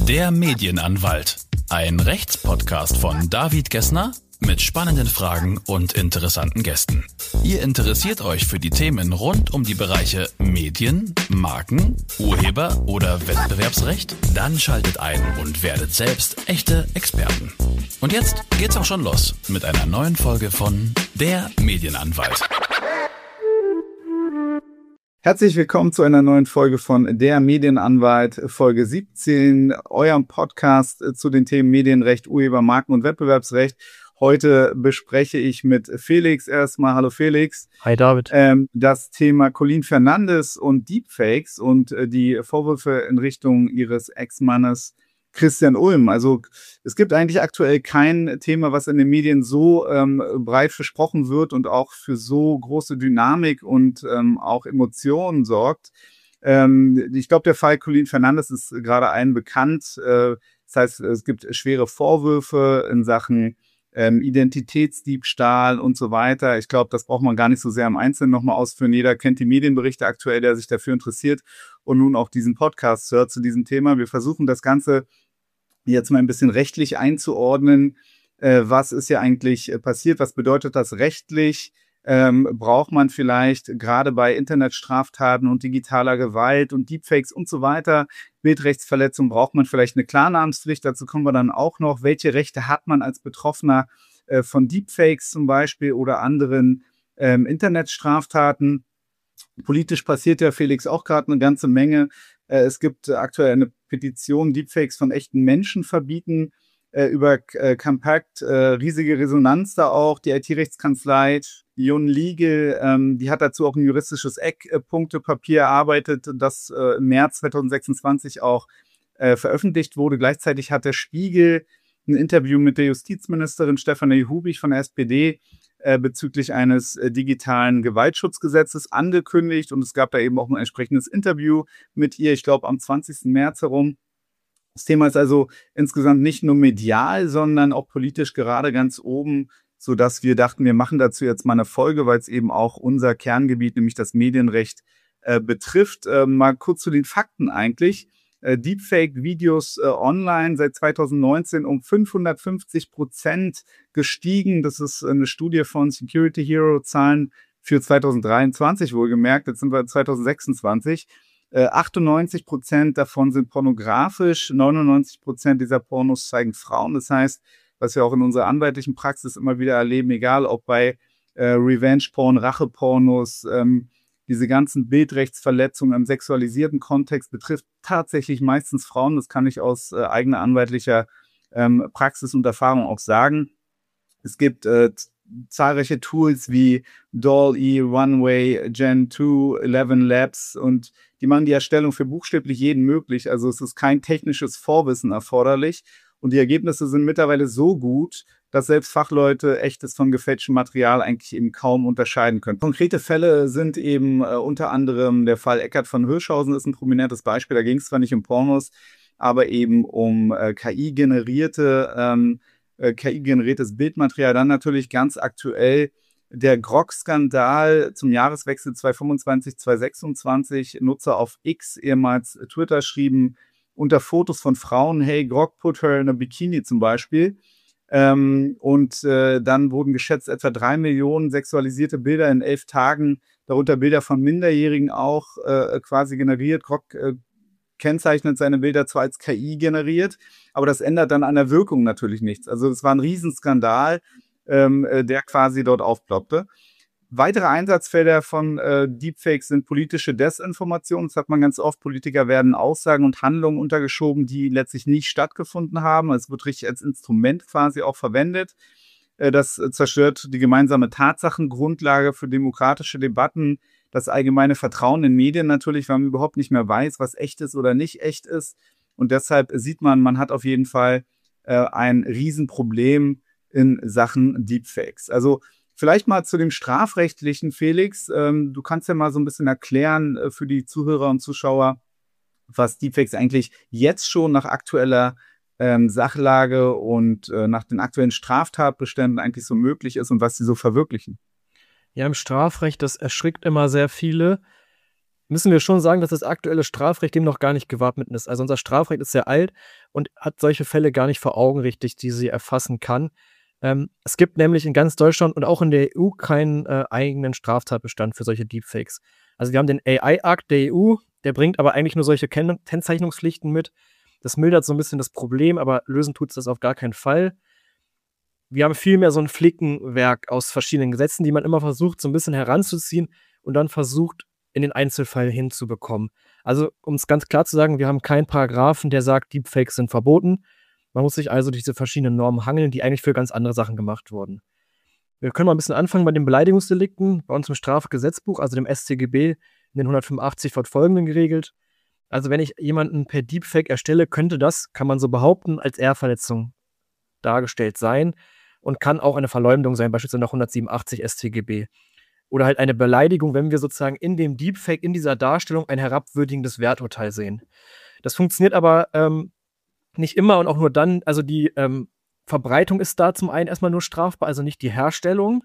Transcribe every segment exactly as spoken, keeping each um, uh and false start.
Der Medienanwalt, ein Rechtspodcast von David Gessner mit spannenden Fragen und interessanten Gästen. Ihr interessiert euch für die Themen rund um die Bereiche Medien, Marken, Urheber- oder Wettbewerbsrecht? Dann schaltet ein und werdet selbst echte Experten. Und jetzt geht's auch schon los mit einer neuen Folge von Der Medienanwalt. Herzlich willkommen zu einer neuen Folge von Der Medienanwalt, Folge siebzehn, eurem Podcast zu den Themen Medienrecht, Urheber-, Marken- und Wettbewerbsrecht. Heute bespreche ich mit Felix erstmal. Hallo Felix. Hi David. Ähm, das Thema Colin Fernandes und Deepfakes und äh, die Vorwürfe in Richtung ihres Ex-Mannes Christian Ulm. Also es gibt eigentlich aktuell kein Thema, was in den Medien so ähm, breit besprochen wird und auch für so große Dynamik und ähm, auch Emotionen sorgt. Ähm, ich glaube, der Fall Colin Fernandes ist gerade allen bekannt. Äh, das heißt, es gibt schwere Vorwürfe in Sachen ähm, Identitätsdiebstahl und so weiter. Ich glaube, das braucht man gar nicht so sehr im Einzelnen nochmal ausführen. Jeder kennt die Medienberichte aktuell, der sich dafür interessiert und nun auch diesen Podcast hört zu diesem Thema. Wir versuchen das Ganze jetzt mal ein bisschen rechtlich einzuordnen. Äh, was ist ja eigentlich äh, passiert? Was bedeutet das rechtlich? Ähm, braucht man vielleicht gerade bei Internetstraftaten und digitaler Gewalt und Deepfakes und so weiter, Bildrechtsverletzung, braucht man vielleicht eine Klarnamenspflicht? Dazu kommen wir dann auch noch. Welche Rechte hat man als Betroffener äh, von Deepfakes zum Beispiel oder anderen ähm, Internetstraftaten? Politisch passiert ja, Felix, auch gerade eine ganze Menge. Äh, es gibt äh, aktuell eine Petition, Deepfakes von echten Menschen verbieten, äh, über äh, Compact, äh, riesige Resonanz da auch. Die I T-Rechtskanzlei Ion Legal, ähm, die hat dazu auch ein juristisches Eckpunktepapier erarbeitet, das äh, im März zweitausendsechsundzwanzig auch äh, veröffentlicht wurde. Gleichzeitig hat der Spiegel ein Interview mit der Justizministerin Stefanie Hubich von der S P D äh, bezüglich eines äh, digitalen Gewaltschutzgesetzes angekündigt. Und es gab da eben auch ein entsprechendes Interview mit ihr, ich glaube am zwanzigsten März herum. Das Thema ist also insgesamt nicht nur medial, sondern auch politisch gerade ganz oben, sodass wir dachten, wir machen dazu jetzt mal eine Folge, weil es eben auch unser Kerngebiet, nämlich das Medienrecht, äh, betrifft. Äh, mal kurz zu den Fakten eigentlich. Äh, Deepfake-Videos äh, online seit zweitausendneunzehn um fünfhundertfünfzig Prozent gestiegen. Das ist eine Studie von Security Hero, Zahlen für zweitausenddreiundzwanzig wohlgemerkt. Jetzt sind wir zweitausendsechsundzwanzig. Äh, achtundneunzig Prozent davon sind pornografisch, neunundneunzig Prozent dieser Pornos zeigen Frauen. Das heißt, was wir auch in unserer anwaltlichen Praxis immer wieder erleben, egal ob bei äh, Revenge-Porn, Rache-Pornos, ähm, diese ganzen Bildrechtsverletzungen im sexualisierten Kontext betrifft tatsächlich meistens Frauen. Das kann ich aus äh, eigener anwaltlicher ähm, Praxis und Erfahrung auch sagen. Es gibt äh, zahlreiche Tools wie Dall-E, Runway, Gen zwei, elf Labs und die machen die Erstellung für buchstäblich jeden möglich. Also es ist kein technisches Vorwissen erforderlich und die Ergebnisse sind mittlerweile so gut, dass selbst Fachleute echtes von gefälschtem Material eigentlich eben kaum unterscheiden können. Konkrete Fälle sind eben äh, unter anderem der Fall Eckart von Hirschhausen ist ein prominentes Beispiel. Da ging es zwar nicht um Pornos, aber eben um äh, K I-generierte ähm, K I-generiertes Bildmaterial. Dann natürlich ganz aktuell der Grok-Skandal zum Jahreswechsel zweitausendfünfundzwanzig zweitausendsechsundzwanzig. Nutzer auf X, ehemals Twitter, schrieben unter Fotos von Frauen, hey, Grok put her in a Bikini zum Beispiel. Ähm, und äh, dann wurden geschätzt etwa drei Millionen sexualisierte Bilder in elf Tagen, darunter Bilder von Minderjährigen auch äh, quasi generiert. Grok äh, kennzeichnet seine Bilder zwar als K I generiert, aber das ändert dann an der Wirkung natürlich nichts. Also es war ein Riesenskandal, ähm, der quasi dort aufploppte. Weitere Einsatzfelder von äh, Deepfakes sind politische Desinformation. Das hat man ganz oft. Politiker werden Aussagen und Handlungen untergeschoben, die letztlich nicht stattgefunden haben. Es wird richtig als Instrument quasi auch verwendet. Äh, das zerstört die gemeinsame Tatsachengrundlage für demokratische Debatten, das allgemeine Vertrauen in Medien natürlich, weil man überhaupt nicht mehr weiß, was echt ist oder nicht echt ist. Und deshalb sieht man, man hat auf jeden Fall äh, ein Riesenproblem in Sachen Deepfakes. Also vielleicht mal zu dem Strafrechtlichen, Felix. Ähm, du kannst ja mal so ein bisschen erklären äh, für die Zuhörer und Zuschauer, was Deepfakes eigentlich jetzt schon nach aktueller ähm, Sachlage und äh, nach den aktuellen Straftatbeständen eigentlich so möglich ist und was sie so verwirklichen. Ja, im Strafrecht, das erschrickt immer sehr viele. müssen wir schon sagen, dass das aktuelle Strafrecht dem noch gar nicht gewappnet ist. Also unser Strafrecht ist sehr alt und hat solche Fälle gar nicht vor Augen richtig, die sie erfassen kann. Ähm, es gibt nämlich in ganz Deutschland und auch in der E U keinen äh, eigenen Straftatbestand für solche Deepfakes. Also wir haben den A I-Akt der E U, der bringt aber eigentlich nur solche Ken- Kennzeichnungspflichten mit. Das mildert so ein bisschen das Problem, aber lösen tut es das auf gar keinen Fall. Wir haben vielmehr so ein Flickenwerk aus verschiedenen Gesetzen, die man immer versucht, so ein bisschen heranzuziehen und dann versucht, in den Einzelfall hinzubekommen. Also, um es ganz klar zu sagen, wir haben keinen Paragraphen, der sagt, Deepfakes sind verboten. Man muss sich also durch diese verschiedenen Normen hangeln, die eigentlich für ganz andere Sachen gemacht wurden. Wir können mal ein bisschen anfangen bei den Beleidigungsdelikten. Bei uns im Strafgesetzbuch, also dem S t G B, in den hundertfünfundachtzig fortfolgenden geregelt. Also wenn ich jemanden per Deepfake erstelle, könnte das, kann man so behaupten, als Ehrverletzung dargestellt sein und kann auch eine Verleumdung sein, beispielsweise nach hundertsiebenundachtzig S t G B. Oder halt eine Beleidigung, wenn wir sozusagen in dem Deepfake, in dieser Darstellung ein herabwürdigendes Werturteil sehen. Das funktioniert aber ähm, nicht immer und auch nur dann, also die ähm, Verbreitung ist da zum einen erstmal nur strafbar, also nicht die Herstellung.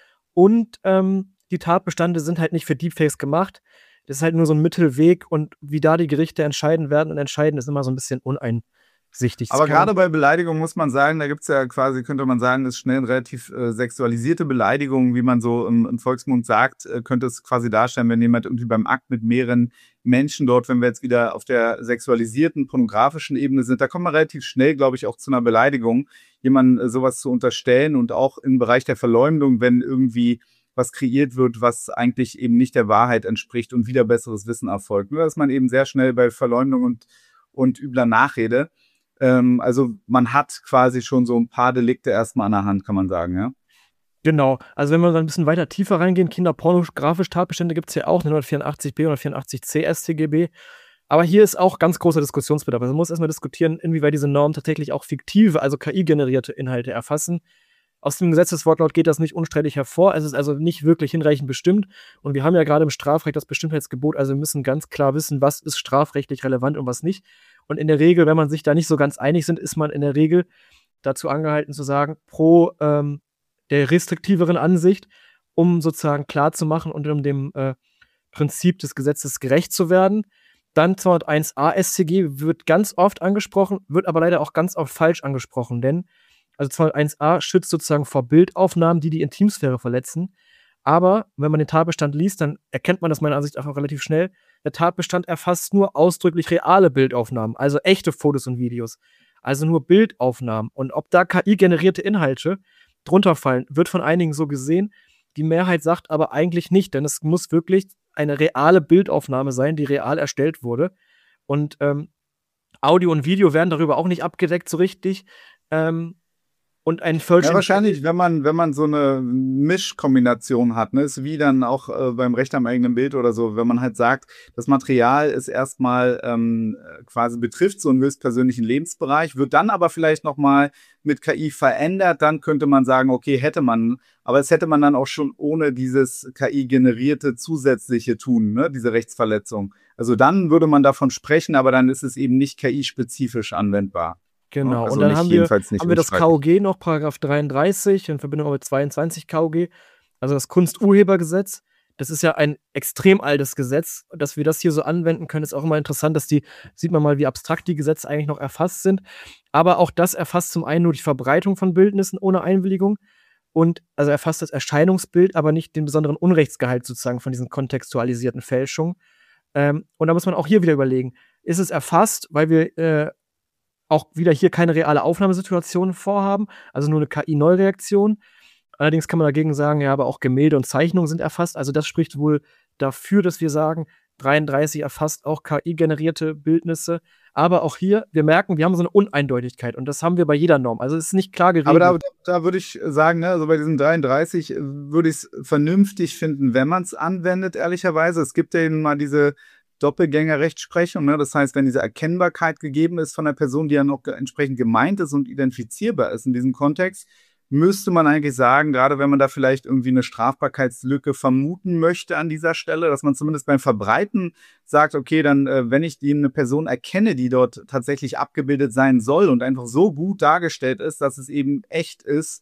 Und ähm, die Tatbestände sind halt nicht für Deepfakes gemacht. Das ist halt nur so ein Mittelweg und wie da die Gerichte entscheiden werden und entscheiden, ist immer so ein bisschen uneinsichtig. Aber gerade bei Beleidigung muss man sagen, da gibt es ja quasi, könnte man sagen, ist schnell eine relativ äh, sexualisierte Beleidigung, wie man so im, im Volksmund sagt, äh, könnte es quasi darstellen, wenn jemand irgendwie beim Akt mit mehreren Menschen dort, wenn wir jetzt wieder auf der sexualisierten, pornografischen Ebene sind, da kommt man relativ schnell, glaube ich, auch zu einer Beleidigung, jemandem äh, sowas zu unterstellen und auch im Bereich der Verleumdung, wenn irgendwie was kreiert wird, was eigentlich eben nicht der Wahrheit entspricht und wieder besseres Wissen erfolgt. Nur, dass man eben sehr schnell bei Verleumdung und, und übler Nachrede, ähm, also man hat quasi schon so ein paar Delikte erstmal an der Hand, kann man sagen, ja? Genau, also wenn wir dann ein bisschen weiter tiefer reingehen, kinderpornografische Tatbestände gibt es ja auch, hundertvierundachtzig b, hundertvierundachtzig c S t G B. Aber hier ist auch ganz großer Diskussionsbedarf. Also man muss erstmal diskutieren, inwieweit diese Normen tatsächlich auch fiktive, also K I-generierte Inhalte erfassen. Aus dem Gesetzeswortlaut geht das nicht unstreitig hervor. Es ist also nicht wirklich hinreichend bestimmt. Und wir haben ja gerade im Strafrecht das Bestimmtheitsgebot. Also wir müssen ganz klar wissen, was ist strafrechtlich relevant und was nicht. Und in der Regel, wenn man sich da nicht so ganz einig sind, ist man in der Regel dazu angehalten zu sagen, pro ähm, der restriktiveren Ansicht, um sozusagen klarzumachen und um dem äh, Prinzip des Gesetzes gerecht zu werden. Dann zweihunderteins a S t G wird ganz oft angesprochen, wird aber leider auch ganz oft falsch angesprochen, denn also zweihunderteins a schützt sozusagen vor Bildaufnahmen, die die Intimsphäre verletzen. Aber wenn man den Tatbestand liest, dann erkennt man das meiner Ansicht nach auch relativ schnell. Der Tatbestand erfasst nur ausdrücklich reale Bildaufnahmen, also echte Fotos und Videos. Also nur Bildaufnahmen. Und ob da K I-generierte Inhalte drunter fallen, wird von einigen so gesehen. Die Mehrheit sagt aber eigentlich nicht, denn es muss wirklich eine reale Bildaufnahme sein, die real erstellt wurde. Und ähm, Audio und Video werden darüber auch nicht abgedeckt so richtig. Ähm, Und ein Ja, wahrscheinlich, wenn man, wenn man so eine Mischkombination hat, ne, ist wie dann auch äh, beim Recht am eigenen Bild oder so, wenn man halt sagt, das Material ist erstmal ähm, quasi betrifft so einen höchstpersönlichen Lebensbereich, wird dann aber vielleicht nochmal mit K I verändert, dann könnte man sagen, okay, hätte man, aber das hätte man dann auch schon ohne dieses K I-generierte zusätzliche tun, ne, diese Rechtsverletzung. Also dann würde man davon sprechen, aber dann ist es eben nicht K I-spezifisch anwendbar. Genau, Also und dann nicht, haben wir, jedenfalls nicht haben wir das unstreitig. K O G noch, Paragraph dreiunddreißig, in Verbindung auch mit zweiundzwanzig K O G, also das Kunsturhebergesetz. Das ist ja ein extrem altes Gesetz. Dass wir das hier so anwenden können, ist auch immer interessant, dass die, sieht man mal, wie abstrakt die Gesetze eigentlich noch erfasst sind. Aber auch das erfasst zum einen nur die Verbreitung von Bildnissen ohne Einwilligung und also erfasst das Erscheinungsbild, aber nicht den besonderen Unrechtsgehalt sozusagen von diesen kontextualisierten Fälschungen. Ähm, und da muss man auch hier wieder überlegen, ist es erfasst, weil wir äh, auch wieder hier keine reale Aufnahmesituation vorhaben, also nur eine K I-Neureaktion. Allerdings kann man dagegen sagen, ja, aber auch Gemälde und Zeichnungen sind erfasst. Also das spricht wohl dafür, dass wir sagen, dreiunddreißig erfasst auch K I-generierte Bildnisse. Aber auch hier, wir merken, wir haben so eine Uneindeutigkeit und das haben wir bei jeder Norm. Also es ist nicht klar geregelt. Aber da, da würde ich sagen, ne, also bei diesen dreiunddreißig würde ich es vernünftig finden, wenn man es anwendet, ehrlicherweise. Es gibt ja eben mal diese Doppelgänger-Rechtsprechung, ne? Das heißt, wenn diese Erkennbarkeit gegeben ist von der Person, die ja noch ge- entsprechend gemeint ist und identifizierbar ist in diesem Kontext, müsste man eigentlich sagen, gerade wenn man da vielleicht irgendwie eine Strafbarkeitslücke vermuten möchte an dieser Stelle, dass man zumindest beim Verbreiten sagt, okay, dann, äh, wenn ich die eine Person erkenne, die dort tatsächlich abgebildet sein soll und einfach so gut dargestellt ist, dass es eben echt ist,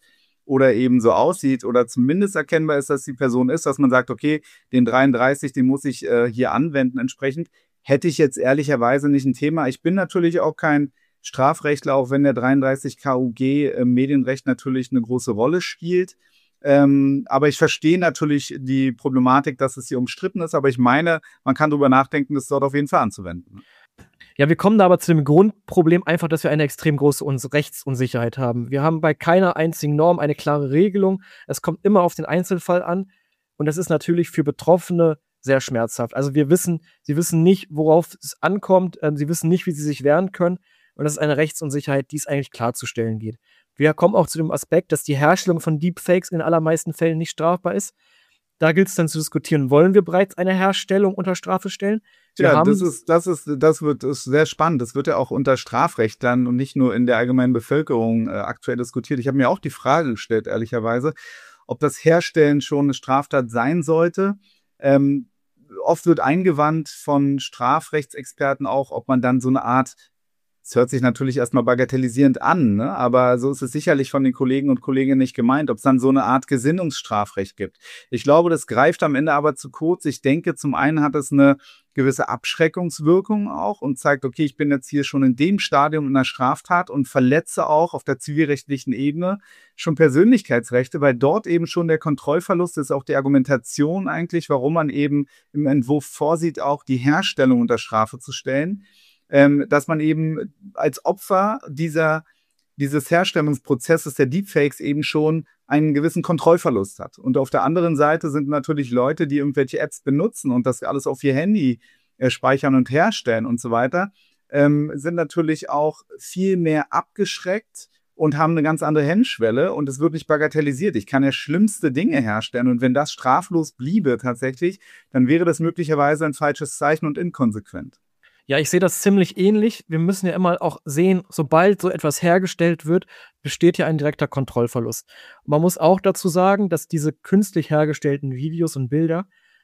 oder eben so aussieht oder zumindest erkennbar ist, dass die Person ist, dass man sagt, okay, den dreiunddreißig, den muss ich äh, hier anwenden entsprechend, hätte ich jetzt ehrlicherweise nicht ein Thema. Ich bin natürlich auch kein Strafrechtler, auch wenn der dreiunddreißig K U G im Medienrecht natürlich eine große Rolle spielt. Ähm, aber ich verstehe natürlich die Problematik, dass es hier umstritten ist, aber ich meine, man kann darüber nachdenken, das dort auf jeden Fall anzuwenden. Ja, wir kommen da aber zu dem Grundproblem einfach, dass wir eine extrem große Uns- Rechtsunsicherheit haben. Wir haben bei keiner einzigen Norm eine klare Regelung. Es kommt immer auf den Einzelfall an und das ist natürlich für Betroffene sehr schmerzhaft. Also wir wissen, sie wissen nicht, worauf es ankommt, äh, sie wissen nicht, wie sie sich wehren können und das ist eine Rechtsunsicherheit, die es eigentlich klarzustellen geht. Wir kommen auch zu dem Aspekt, dass die Herstellung von Deepfakes in den allermeisten Fällen nicht strafbar ist. Da gilt es dann zu diskutieren, wollen wir bereits eine Herstellung unter Strafe stellen? Wir Ja, haben das ist, das ist, das wird ist sehr spannend. Das wird ja auch unter Strafrechtlern und nicht nur in der allgemeinen Bevölkerung äh, aktuell diskutiert. Ich habe mir auch die Frage gestellt, ehrlicherweise, ob das Herstellen schon eine Straftat sein sollte. Ähm, oft wird eingewandt von Strafrechtsexperten auch, ob man dann so eine Art, es hört sich natürlich erstmal bagatellisierend an, ne? Aber so ist es sicherlich von den Kollegen und Kolleginnen nicht gemeint, ob es dann so eine Art Gesinnungsstrafrecht gibt. Ich glaube, das greift am Ende aber zu kurz. Ich denke, zum einen hat es eine gewisse Abschreckungswirkung auch und zeigt, okay, ich bin jetzt hier schon in dem Stadium in einer Straftat und verletze auch auf der zivilrechtlichen Ebene schon Persönlichkeitsrechte, weil dort eben schon der Kontrollverlust ist, auch die Argumentation eigentlich, warum man eben im Entwurf vorsieht, auch die Herstellung unter Strafe zu stellen. Ähm, dass man eben als Opfer dieser, dieses Herstellungsprozesses der Deepfakes eben schon einen gewissen Kontrollverlust hat. Und auf der anderen Seite sind natürlich Leute, die irgendwelche Apps benutzen und das alles auf ihr Handy äh, speichern und herstellen und so weiter, ähm, sind natürlich auch viel mehr abgeschreckt und haben eine ganz andere Hemmschwelle und es wird nicht bagatellisiert. Ich kann ja schlimmste Dinge herstellen und wenn das straflos bliebe tatsächlich, dann wäre das möglicherweise ein falsches Zeichen und inkonsequent. Ja, ich sehe das ziemlich ähnlich. Wir müssen ja immer auch sehen, sobald so etwas hergestellt wird, besteht ja ein direkter Kontrollverlust. Und man muss auch dazu sagen, dass diese künstlich hergestellten Videos und Bilder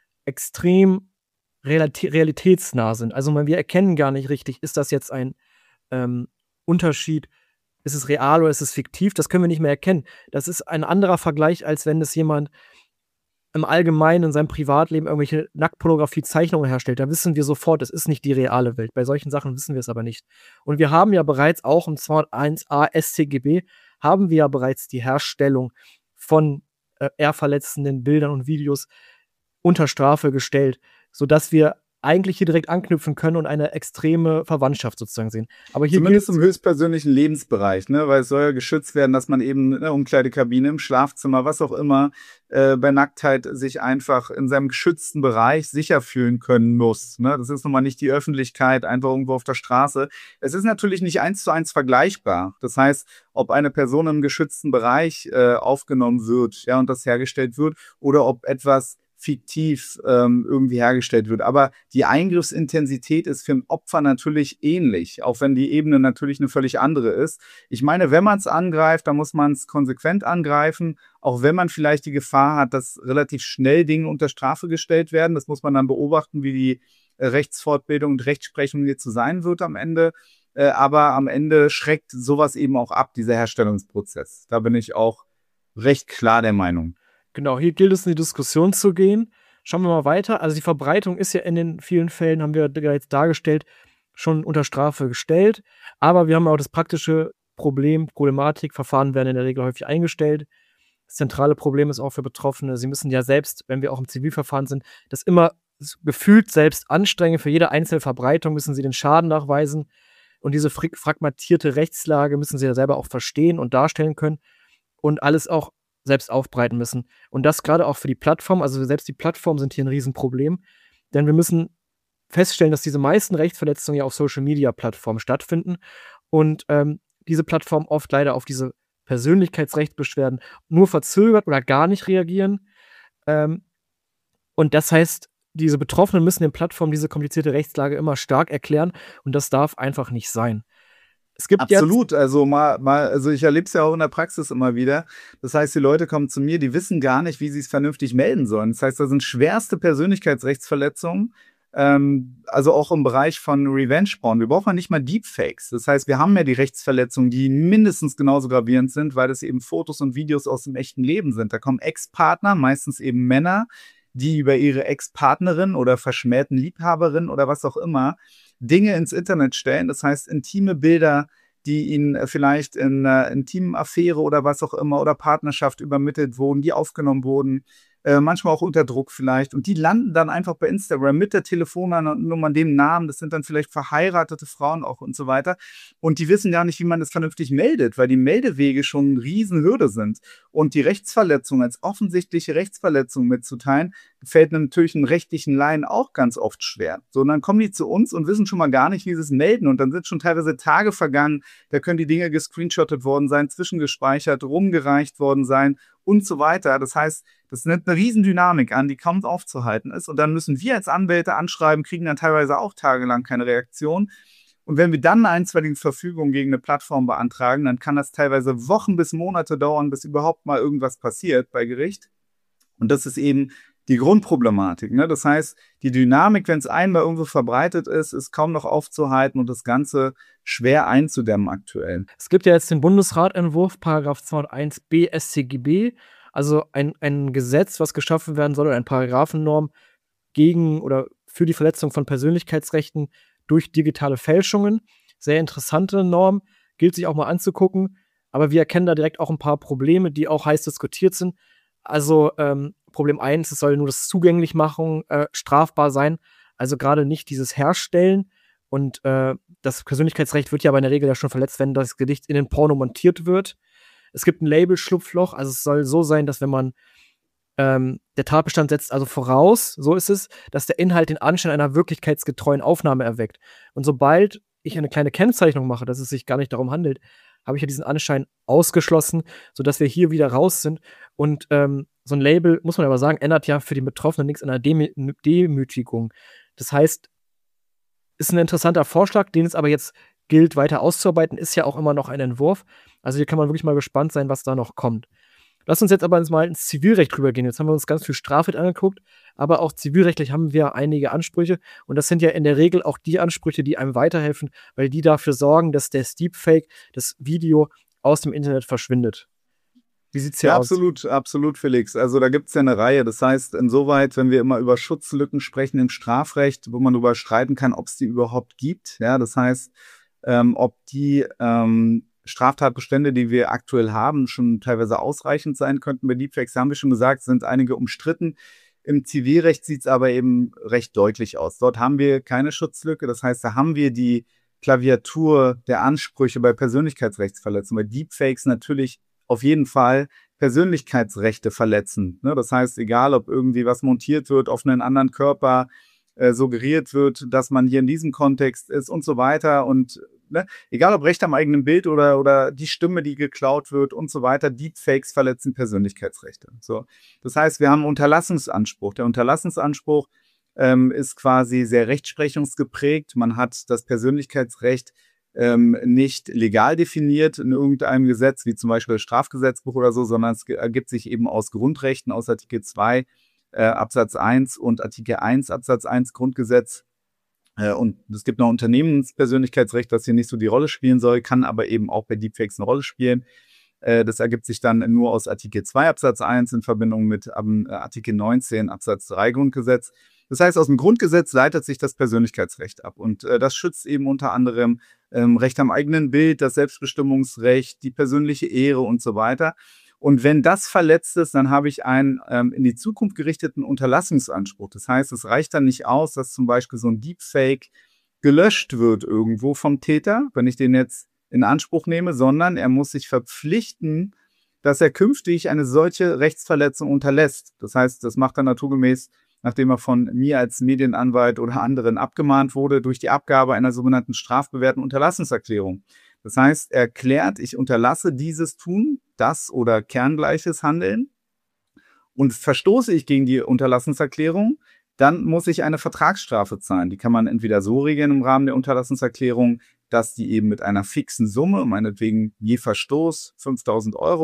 extrem realitä- realitätsnah sind. Also man, wir erkennen gar nicht richtig, ist das jetzt ein ähm, Unterschied, ist es real oder ist es fiktiv? Das können wir nicht mehr erkennen. Das ist ein anderer Vergleich, als wenn es jemand im Allgemeinen in seinem Privatleben irgendwelche Nacktpornografie-Zeichnungen herstellt. Da wissen wir sofort, es ist nicht die reale Welt. Bei solchen Sachen wissen wir es aber nicht. Und wir haben ja bereits auch im zweihunderteins a S t G B haben wir ja bereits die Herstellung von äh, ehrverletzenden Bildern und Videos unter Strafe gestellt, sodass wir eigentlich hier direkt anknüpfen können und eine extreme Verwandtschaft sozusagen sehen. Aber hier zumindest im höchstpersönlichen Lebensbereich, ne? Weil es soll ja geschützt werden, dass man eben in der Umkleidekabine, im Schlafzimmer, was auch immer, äh, bei Nacktheit sich einfach in seinem geschützten Bereich sicher fühlen können muss. Ne? Das ist nun mal nicht die Öffentlichkeit, einfach irgendwo auf der Straße. Es ist natürlich nicht eins zu eins vergleichbar. Das heißt, ob eine Person im geschützten Bereich äh, aufgenommen wird, ja, und das hergestellt wird, oder ob etwas fiktiv ähm, irgendwie hergestellt wird. Aber die Eingriffsintensität ist für ein Opfer natürlich ähnlich, auch wenn die Ebene natürlich eine völlig andere ist. Ich meine, wenn man es angreift, dann muss man es konsequent angreifen, auch wenn man vielleicht die Gefahr hat, dass relativ schnell Dinge unter Strafe gestellt werden. Das muss man dann beobachten, wie die äh, Rechtsfortbildung und Rechtsprechung jetzt so sein wird am Ende. Äh, aber am Ende schreckt sowas eben auch ab, dieser Herstellungsprozess. Da bin ich auch recht klar der Meinung. Genau, hier gilt es, in die Diskussion zu gehen. Schauen wir mal weiter. Also die Verbreitung ist ja in den vielen Fällen, haben wir jetzt dargestellt, schon unter Strafe gestellt. Aber wir haben auch das praktische Problem, Problematik, Verfahren werden in der Regel häufig eingestellt. Das zentrale Problem ist auch für Betroffene, sie müssen ja selbst, wenn wir auch im Zivilverfahren sind, das immer gefühlt selbst anstrengen. Für jede einzelne Verbreitung müssen sie den Schaden nachweisen. Und diese fragmentierte Rechtslage müssen sie ja selber auch verstehen und darstellen können. Und alles auch selbst aufbereiten müssen. Und das gerade auch für die Plattform, also selbst die Plattformen sind hier ein Riesenproblem, denn wir müssen feststellen, dass diese meisten Rechtsverletzungen ja auf Social-Media-Plattformen stattfinden und ähm, diese Plattformen oft leider auf diese Persönlichkeitsrechtsbeschwerden nur verzögert oder gar nicht reagieren. Ähm, und das heißt, diese Betroffenen müssen den Plattformen diese komplizierte Rechtslage immer stark erklären und das darf einfach nicht sein. Es gibt Absolut, also mal, mal, also ich erlebe es ja auch in der Praxis immer wieder. Das heißt, die Leute kommen zu mir, die wissen gar nicht, wie sie es vernünftig melden sollen. Das heißt, das sind schwerste Persönlichkeitsrechtsverletzungen, ähm, also auch im Bereich von Revenge-Porn. Wir brauchen ja nicht mal Deepfakes. Das heißt, wir haben ja die Rechtsverletzungen, die mindestens genauso gravierend sind, weil das eben Fotos und Videos aus dem echten Leben sind. Da kommen Ex-Partner, meistens eben Männer, die über ihre Ex-Partnerin oder verschmähten Liebhaberin oder was auch immer Dinge ins Internet stellen. Das heißt, intime Bilder, die ihnen vielleicht in einer intimen Affäre oder was auch immer oder Partnerschaft übermittelt wurden, die aufgenommen wurden, äh, manchmal auch unter Druck vielleicht. Und die landen dann einfach bei Instagram mit der Telefonnummer, dem Namen. Das sind dann vielleicht verheiratete Frauen auch und so weiter. Und die wissen gar nicht, wie man das vernünftig meldet, weil die Meldewege schon eine Riesenhürde sind. Und die Rechtsverletzung als offensichtliche Rechtsverletzung mitzuteilen, fällt natürlich einen rechtlichen Laien auch ganz oft schwer. So, und dann kommen die zu uns und wissen schon mal gar nicht, wie sie es melden. Und dann sind schon teilweise Tage vergangen, da können die Dinge gescreenshottet worden sein, zwischengespeichert, rumgereicht worden sein und so weiter. Das heißt, das nimmt eine Riesendynamik an, die kaum aufzuhalten ist. Und dann müssen wir als Anwälte anschreiben, kriegen dann teilweise auch tagelang keine Reaktion. Und wenn wir dann eine einstweilige Verfügung gegen eine Plattform beantragen, dann kann das teilweise Wochen bis Monate dauern, bis überhaupt mal irgendwas passiert bei Gericht. Und das ist eben die Grundproblematik. Ne? Das heißt, die Dynamik, wenn es einmal irgendwo verbreitet ist, ist kaum noch aufzuhalten und das Ganze schwer einzudämmen aktuell. Es gibt ja jetzt den Bundesratentwurf, Paragraph zweihunderteins b S t G B, also ein, ein Gesetz, was geschaffen werden soll, oder eine Paragraphennorm gegen oder für die Verletzung von Persönlichkeitsrechten durch digitale Fälschungen. Sehr interessante Norm, gilt sich auch mal anzugucken, aber wir erkennen da direkt auch ein paar Probleme, die auch heiß diskutiert sind. Also ähm, Problem eins, es soll nur das Zugänglichmachung äh, strafbar sein, also gerade nicht dieses Herstellen. Und äh, das Persönlichkeitsrecht wird ja aber in der Regel ja schon verletzt, wenn das Gedicht in den Porno montiert wird. Es gibt ein Label-Schlupfloch, also es soll so sein, dass wenn man ähm, der Tatbestand setzt also voraus, so ist es, dass der Inhalt den Anschein einer wirklichkeitsgetreuen Aufnahme erweckt. Und sobald ich eine kleine Kennzeichnung mache, dass es sich gar nicht darum handelt, habe ich ja diesen Anschein ausgeschlossen, sodass wir hier wieder raus sind. Und ähm, so ein Label, muss man aber sagen, ändert ja für die Betroffenen nichts an der Demü- Demütigung. Das heißt, ist ein interessanter Vorschlag, den es aber jetzt gilt, weiter auszuarbeiten, ist ja auch immer noch ein Entwurf. Also hier kann man wirklich mal gespannt sein, was da noch kommt. Lass uns jetzt aber mal ins Zivilrecht rübergehen. Jetzt haben wir uns ganz viel Strafrecht angeguckt, aber auch zivilrechtlich haben wir einige Ansprüche. Und das sind ja in der Regel auch die Ansprüche, die einem weiterhelfen, weil die dafür sorgen, dass der Deepfake, das Video, aus dem Internet verschwindet. Wie sieht's hier Ja, aus? absolut, absolut, Felix. Also da gibt es ja eine Reihe. Das heißt, insoweit, wenn wir immer über Schutzlücken sprechen im Strafrecht, wo man darüber streiten kann, ob es die überhaupt gibt. Ja, das heißt, ähm, ob die ähm, Straftatbestände, die wir aktuell haben, schon teilweise ausreichend sein könnten. Bei Deepfakes haben wir schon gesagt, sind einige umstritten. Im Zivilrecht sieht es aber eben recht deutlich aus. Dort haben wir keine Schutzlücke. Das heißt, da haben wir die Klaviatur der Ansprüche bei Persönlichkeitsrechtsverletzungen. Bei Deepfakes natürlich auf jeden Fall Persönlichkeitsrechte verletzen. Ne? Das heißt, egal, ob irgendwie was montiert wird, auf einen anderen Körper äh, suggeriert wird, dass man hier in diesem Kontext ist und so weiter. Und ne? Egal, ob Recht am eigenen Bild oder, oder die Stimme, die geklaut wird und so weiter, Deepfakes verletzen Persönlichkeitsrechte. So. Das heißt, wir haben einen Unterlassungsanspruch. Der Unterlassungsanspruch ähm, ist quasi sehr rechtsprechungsgeprägt. Man hat das Persönlichkeitsrecht Ähm, nicht legal definiert in irgendeinem Gesetz, wie zum Beispiel das Strafgesetzbuch oder so, sondern es ergibt sich eben aus Grundrechten, aus Artikel zwei äh, Absatz eins und Artikel eins Absatz eins Grundgesetz. Äh, und es gibt noch Unternehmenspersönlichkeitsrecht, das hier nicht so die Rolle spielen soll, kann aber eben auch bei Deepfakes eine Rolle spielen. Äh, das ergibt sich dann nur aus Artikel zwei Absatz eins in Verbindung mit ähm, Artikel neunzehn Absatz drei Grundgesetz. Das heißt, aus dem Grundgesetz leitet sich das Persönlichkeitsrecht ab. Und äh, das schützt eben unter anderem ähm, Recht am eigenen Bild, das Selbstbestimmungsrecht, die persönliche Ehre und so weiter. Und wenn das verletzt ist, dann habe ich einen ähm, in die Zukunft gerichteten Unterlassungsanspruch. Das heißt, es reicht dann nicht aus, dass zum Beispiel so ein Deepfake gelöscht wird irgendwo vom Täter, wenn ich den jetzt in Anspruch nehme, sondern er muss sich verpflichten, dass er künftig eine solche Rechtsverletzung unterlässt. Das heißt, das macht er naturgemäß, nachdem er von mir als Medienanwalt oder anderen abgemahnt wurde, durch die Abgabe einer sogenannten strafbewährten Unterlassungserklärung. Das heißt, er erklärt, ich unterlasse dieses Tun, das oder kerngleiches Handeln, und verstoße ich gegen die Unterlassungserklärung, dann muss ich eine Vertragsstrafe zahlen. Die kann man entweder so regeln im Rahmen der Unterlassungserklärung, dass die eben mit einer fixen Summe, meinetwegen je Verstoß fünftausend Euro,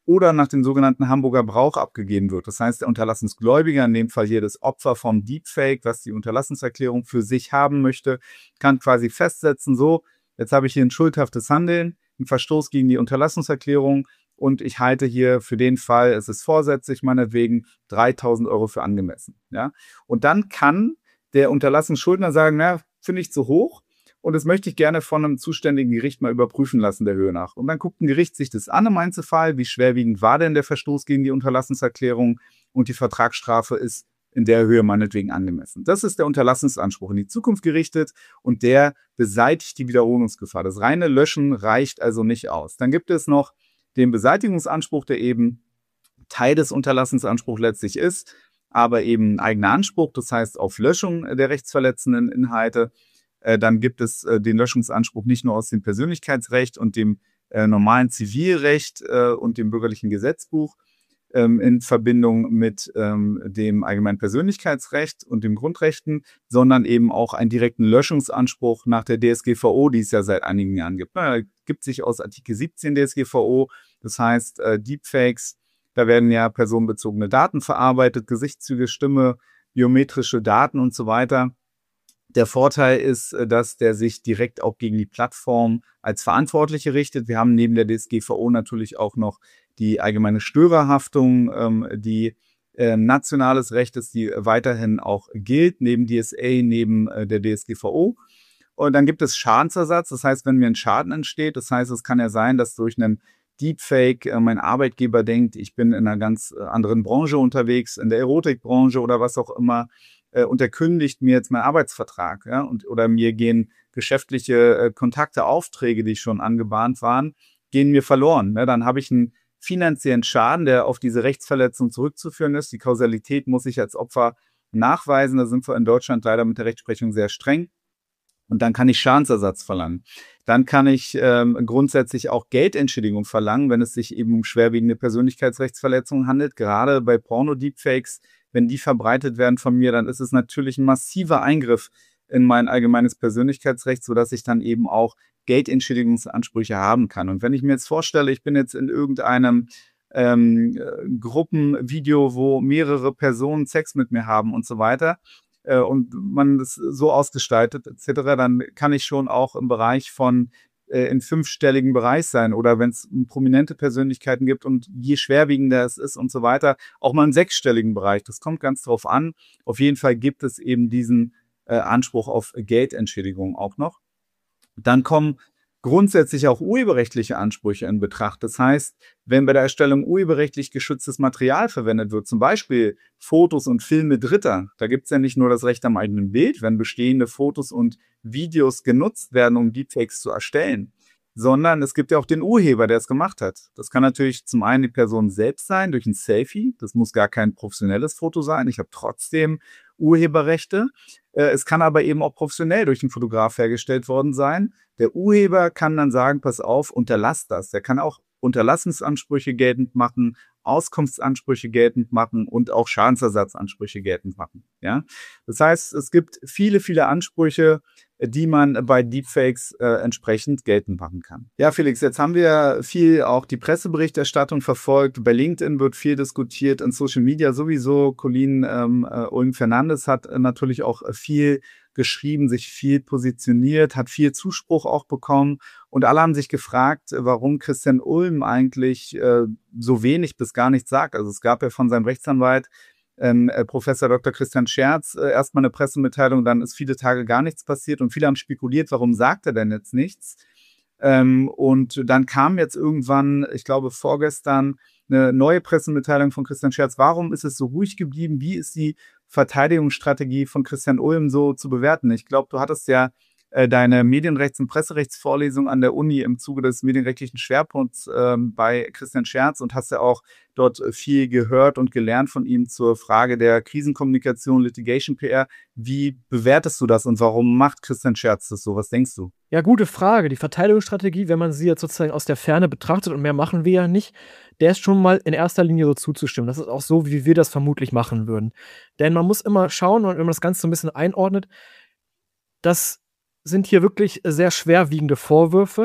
oder nach dem sogenannten Hamburger Brauch abgegeben wird. Das heißt, der Unterlassensgläubiger, in dem Fall hier das Opfer vom Deepfake, was die Unterlassenserklärung für sich haben möchte, kann quasi festsetzen, so, jetzt habe ich hier ein schuldhaftes Handeln, einen Verstoß gegen die Unterlassungserklärung und ich halte hier für den Fall, es ist vorsätzlich meinetwegen, dreitausend Euro für angemessen. Ja? Und dann kann der Unterlassungsschuldner sagen, na, finde ich zu hoch. Und das möchte ich gerne von einem zuständigen Gericht mal überprüfen lassen, der Höhe nach. Und dann guckt ein Gericht sich das an im Einzelfall, wie schwerwiegend war denn der Verstoß gegen die Unterlassenserklärung und die Vertragsstrafe ist in der Höhe meinetwegen angemessen. Das ist der Unterlassensanspruch in die Zukunft gerichtet und der beseitigt die Wiederholungsgefahr. Das reine Löschen reicht also nicht aus. Dann gibt es noch den Beseitigungsanspruch, der eben Teil des Unterlassensanspruchs letztlich ist, aber eben ein eigener Anspruch, das heißt auf Löschung der rechtsverletzenden Inhalte. Dann gibt es äh, den Löschungsanspruch nicht nur aus dem Persönlichkeitsrecht und dem äh, normalen Zivilrecht äh, und dem bürgerlichen Gesetzbuch ähm, in Verbindung mit ähm, dem allgemeinen Persönlichkeitsrecht und den Grundrechten, sondern eben auch einen direkten Löschungsanspruch nach der D S G V O, die es ja seit einigen Jahren gibt. Na, gibt sich aus Artikel siebzehn D S G V O, das heißt äh, Deepfakes, da werden ja personenbezogene Daten verarbeitet, Gesichtszüge, Stimme, biometrische Daten und so weiter. Der Vorteil ist, dass der sich direkt auch gegen die Plattform als Verantwortliche richtet. Wir haben neben der D S G V O natürlich auch noch die allgemeine Störerhaftung, ähm, die äh, nationales Recht ist, die weiterhin auch gilt, neben D S A, neben äh, der D S G V O. Und dann gibt es Schadensersatz. Das heißt, wenn mir ein Schaden entsteht, das heißt, es kann ja sein, dass durch einen Deepfake äh, mein Arbeitgeber denkt, ich bin in einer ganz äh, anderen Branche unterwegs, in der Erotikbranche oder was auch immer, und er kündigt mir jetzt meinen Arbeitsvertrag, ja, und oder mir gehen geschäftliche äh, Kontakte, Aufträge, die schon angebahnt waren, gehen mir verloren. Ne? Dann habe ich einen finanziellen Schaden, der auf diese Rechtsverletzung zurückzuführen ist. Die Kausalität muss ich als Opfer nachweisen. Da sind wir in Deutschland leider mit der Rechtsprechung sehr streng. Und dann kann ich Schadensersatz verlangen. Dann kann ich ähm, grundsätzlich auch Geldentschädigung verlangen, wenn es sich eben um schwerwiegende Persönlichkeitsrechtsverletzungen handelt. Gerade bei Porno-Deepfakes, wenn die verbreitet werden von mir, dann ist es natürlich ein massiver Eingriff in mein allgemeines Persönlichkeitsrecht, sodass ich dann eben auch Geldentschädigungsansprüche haben kann. Und wenn ich mir jetzt vorstelle, ich bin jetzt in irgendeinem ähm, Gruppenvideo, wo mehrere Personen Sex mit mir haben und so weiter, äh, und man das so ausgestaltet et cetera, dann kann ich schon auch im Bereich von in fünfstelligen Bereich sein oder wenn es prominente Persönlichkeiten gibt und je schwerwiegender es ist und so weiter, auch mal im sechsstelligen Bereich. Das kommt ganz drauf an. Auf jeden Fall gibt es eben diesen äh, Anspruch auf Geldentschädigung auch noch. Dann kommen grundsätzlich auch urheberrechtliche Ansprüche in Betracht. Das heißt, wenn bei der Erstellung urheberrechtlich geschütztes Material verwendet wird, zum Beispiel Fotos und Filme Dritter, da gibt es ja nicht nur das Recht am eigenen Bild, wenn bestehende Fotos und Videos genutzt werden, um Deepfakes zu erstellen, sondern es gibt ja auch den Urheber, der es gemacht hat. Das kann natürlich zum einen die Person selbst sein, durch ein Selfie. Das muss gar kein professionelles Foto sein. Ich habe trotzdem Urheberrechte. Es kann aber eben auch professionell durch einen Fotograf hergestellt worden sein. Der Urheber kann dann sagen, pass auf, unterlass das. Der kann auch Unterlassensansprüche geltend machen, Auskunftsansprüche geltend machen und auch Schadensersatzansprüche geltend machen. Ja? Das heißt, es gibt viele, viele Ansprüche, die man bei Deepfakes äh, entsprechend geltend machen kann. Ja, Felix, jetzt haben wir viel auch die Presseberichterstattung verfolgt. Bei LinkedIn wird viel diskutiert, in Social Media sowieso. Colin ähm, äh, Ulm Fernandes hat äh, natürlich auch viel geschrieben, sich viel positioniert, hat viel Zuspruch auch bekommen. Und alle haben sich gefragt, warum Christian Ulm eigentlich äh, so wenig bis gar nichts sagt. Also es gab ja von seinem Rechtsanwalt ähm, äh, Professor Doktor Christian Scherz äh, erstmal eine Pressemitteilung, dann ist viele Tage gar nichts passiert und viele haben spekuliert, warum sagt er denn jetzt nichts? Ähm, und dann kam jetzt irgendwann, ich glaube vorgestern, eine neue Pressemitteilung von Christian Scherz. Warum ist es so ruhig geblieben? Wie ist die Verteidigungsstrategie von Christian Ulm so zu bewerten? Ich glaube, du hattest ja äh, deine Medienrechts- und Presserechtsvorlesung an der Uni im Zuge des medienrechtlichen Schwerpunkts äh, bei Christian Scherz und hast ja auch dort viel gehört und gelernt von ihm zur Frage der Krisenkommunikation, Litigation P R. Wie bewertest du das und warum macht Christian Scherz das so? Was denkst du? Ja, gute Frage. Die Verteidigungsstrategie, wenn man sie jetzt sozusagen aus der Ferne betrachtet, und mehr machen wir ja nicht, der ist schon mal in erster Linie so zuzustimmen. Das ist auch so, wie wir das vermutlich machen würden. Denn man muss immer schauen, wenn man das Ganze so ein bisschen einordnet, das sind hier wirklich sehr schwerwiegende Vorwürfe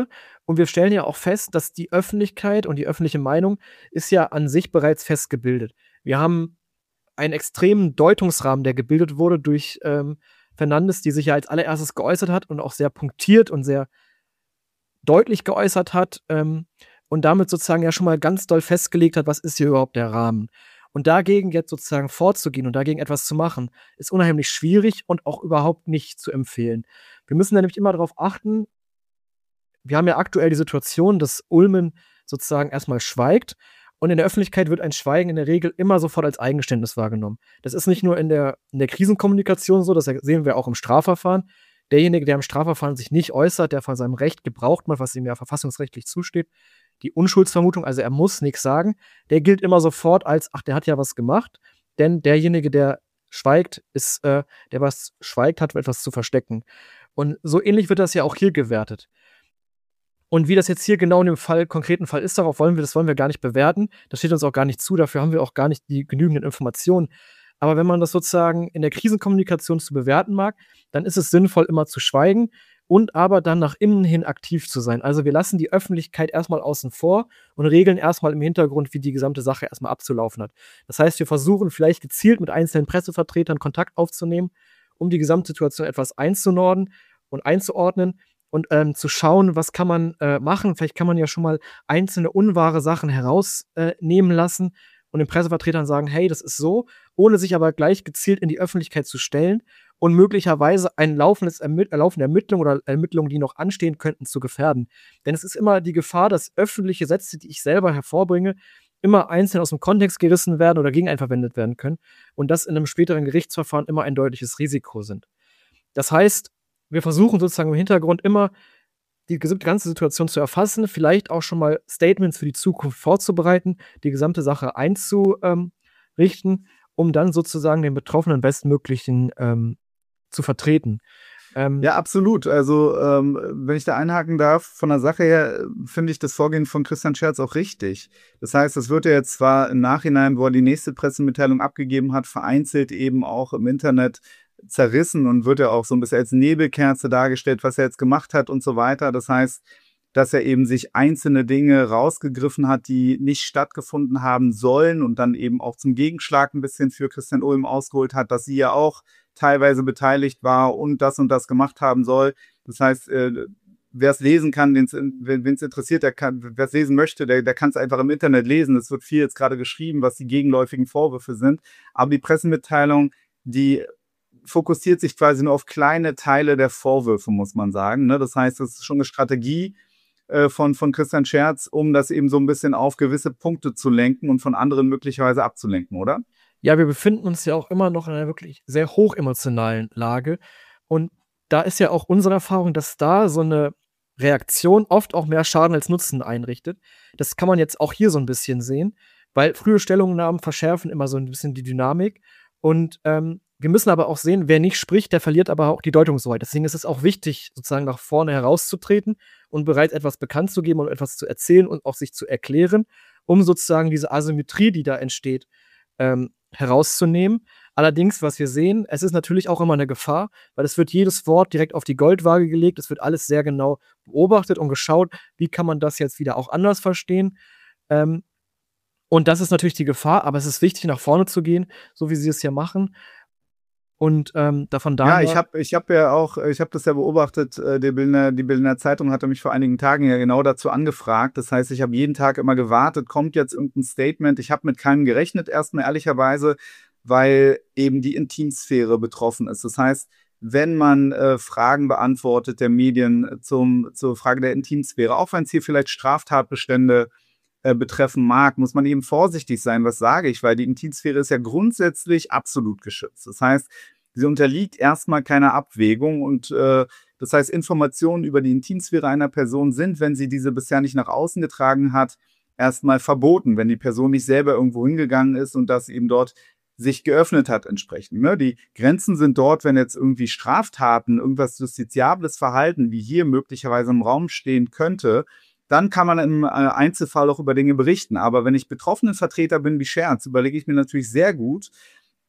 Und wir stellen ja auch fest, dass die Öffentlichkeit und die öffentliche Meinung ist ja an sich bereits festgebildet. Wir haben einen extremen Deutungsrahmen, der gebildet wurde durch ähm, Fernandes, die sich ja als allererstes geäußert hat und auch sehr punktiert und sehr deutlich geäußert hat ähm, und damit sozusagen ja schon mal ganz doll festgelegt hat, was ist hier überhaupt der Rahmen. Und dagegen jetzt sozusagen vorzugehen und dagegen etwas zu machen, ist unheimlich schwierig und auch überhaupt nicht zu empfehlen. Wir müssen da nämlich immer darauf achten, wir haben ja aktuell die Situation, dass Ulmen sozusagen erstmal schweigt und in der Öffentlichkeit wird ein Schweigen in der Regel immer sofort als Eingeständnis wahrgenommen. Das ist nicht nur in der, in der Krisenkommunikation so, das sehen wir auch im Strafverfahren. Derjenige, der im Strafverfahren sich nicht äußert, der von seinem Recht Gebrauch macht, was ihm ja verfassungsrechtlich zusteht, die Unschuldsvermutung, also er muss nichts sagen, der gilt immer sofort als, ach, der hat ja was gemacht, denn derjenige, der schweigt, ist, äh, der was schweigt, hat etwas zu verstecken. Und so ähnlich wird das ja auch hier gewertet. Und wie das jetzt hier genau in dem Fall, konkreten Fall ist, darauf wollen wir, das wollen wir gar nicht bewerten. Das steht uns auch gar nicht zu, dafür haben wir auch gar nicht die genügenden Informationen. Aber wenn man das sozusagen in der Krisenkommunikation zu bewerten mag, dann ist es sinnvoll, immer zu schweigen und aber dann nach innen hin aktiv zu sein. Also wir lassen die Öffentlichkeit erstmal außen vor und regeln erstmal im Hintergrund, wie die gesamte Sache erstmal abzulaufen hat. Das heißt, wir versuchen vielleicht gezielt mit einzelnen Pressevertretern Kontakt aufzunehmen, um die Gesamtsituation etwas einzunorden und einzuordnen und ähm, zu schauen, was kann man äh, machen. Vielleicht kann man ja schon mal einzelne unwahre Sachen herausnehmen äh, lassen und den Pressevertretern sagen, hey, das ist so, ohne sich aber gleich gezielt in die Öffentlichkeit zu stellen und möglicherweise ein laufendes Ermitt- laufende Ermittlung oder Ermittlungen, die noch anstehen könnten, zu gefährden. Denn es ist immer die Gefahr, dass öffentliche Sätze, die ich selber hervorbringe, immer einzeln aus dem Kontext gerissen werden oder gegen einen verwendet werden können und das in einem späteren Gerichtsverfahren immer ein deutliches Risiko sind. Das heißt, wir versuchen sozusagen im Hintergrund immer die ganze Situation zu erfassen, vielleicht auch schon mal Statements für die Zukunft vorzubereiten, die gesamte Sache einzurichten, um dann sozusagen den Betroffenen bestmöglichen ähm, zu vertreten. Ähm, ja, absolut. Also, ähm, wenn ich da einhaken darf, von der Sache her finde ich das Vorgehen von Christian Scherz auch richtig. Das heißt, es wird ja jetzt zwar im Nachhinein, wo er die nächste Pressemitteilung abgegeben hat, vereinzelt eben auch im Internet zerrissen und wird ja auch so ein bisschen als Nebelkerze dargestellt, was er jetzt gemacht hat und so weiter. Das heißt, dass er eben sich einzelne Dinge rausgegriffen hat, die nicht stattgefunden haben sollen und dann eben auch zum Gegenschlag ein bisschen für Christian Ulm ausgeholt hat, dass sie ja auch teilweise beteiligt war und das und das gemacht haben soll. Das heißt, äh, wer es lesen kann, wen es interessiert, der kann, wer es lesen möchte, der, der kann es einfach im Internet lesen. Es wird viel jetzt gerade geschrieben, was die gegenläufigen Vorwürfe sind. Aber die Pressemitteilung, die fokussiert sich quasi nur auf kleine Teile der Vorwürfe, muss man sagen. Ne? Das heißt, das ist schon eine Strategie äh, von, von Christian Scherz, um das eben so ein bisschen auf gewisse Punkte zu lenken und von anderen möglicherweise abzulenken, oder? Ja, wir befinden uns ja auch immer noch in einer wirklich sehr hochemotionalen Lage. Und da ist ja auch unsere Erfahrung, dass da so eine Reaktion oft auch mehr Schaden als Nutzen einrichtet. Das kann man jetzt auch hier so ein bisschen sehen, weil frühe Stellungnahmen verschärfen immer so ein bisschen die Dynamik. Und ähm, wir müssen aber auch sehen, wer nicht spricht, der verliert aber auch die Deutungshoheit. Deswegen ist es auch wichtig, sozusagen nach vorne herauszutreten und bereits etwas bekannt zu geben und etwas zu erzählen und auch sich zu erklären, um sozusagen diese Asymmetrie, die da entsteht, ähm, herauszunehmen. Allerdings, was wir sehen, es ist natürlich auch immer eine Gefahr, weil es wird jedes Wort direkt auf die Goldwaage gelegt, es wird alles sehr genau beobachtet und geschaut, wie kann man das jetzt wieder auch anders verstehen. Ähm, und das ist natürlich die Gefahr, aber es ist wichtig, nach vorne zu gehen, so wie sie es ja machen. Und ähm, davon daher. Ja, ich habe ich hab ja auch, ich habe das ja beobachtet, äh, die Berliner, die Berliner Zeitung hatte mich vor einigen Tagen ja genau dazu angefragt. Das heißt, ich habe jeden Tag immer gewartet, kommt jetzt irgendein Statement. Ich habe mit keinem gerechnet, erstmal ehrlicherweise, weil eben die Intimsphäre betroffen ist. Das heißt, wenn man äh, Fragen beantwortet der Medien zum, zur Frage der Intimsphäre, auch wenn es hier vielleicht Straftatbestände äh, betreffen mag, muss man eben vorsichtig sein, was sage ich, weil die Intimsphäre ist ja grundsätzlich absolut geschützt. Das heißt, sie unterliegt erstmal keiner Abwägung und äh, das heißt, Informationen über die Intimsphäre einer Person sind, wenn sie diese bisher nicht nach außen getragen hat, erstmal verboten, wenn die Person nicht selber irgendwo hingegangen ist und das eben dort sich geöffnet hat entsprechend. Ne? Die Grenzen sind dort, wenn jetzt irgendwie Straftaten, irgendwas justiziables Verhalten, wie hier möglicherweise im Raum stehen könnte, dann kann man im Einzelfall auch über Dinge berichten. Aber wenn ich betroffenen Vertreter bin wie Scherz, überlege ich mir natürlich sehr gut,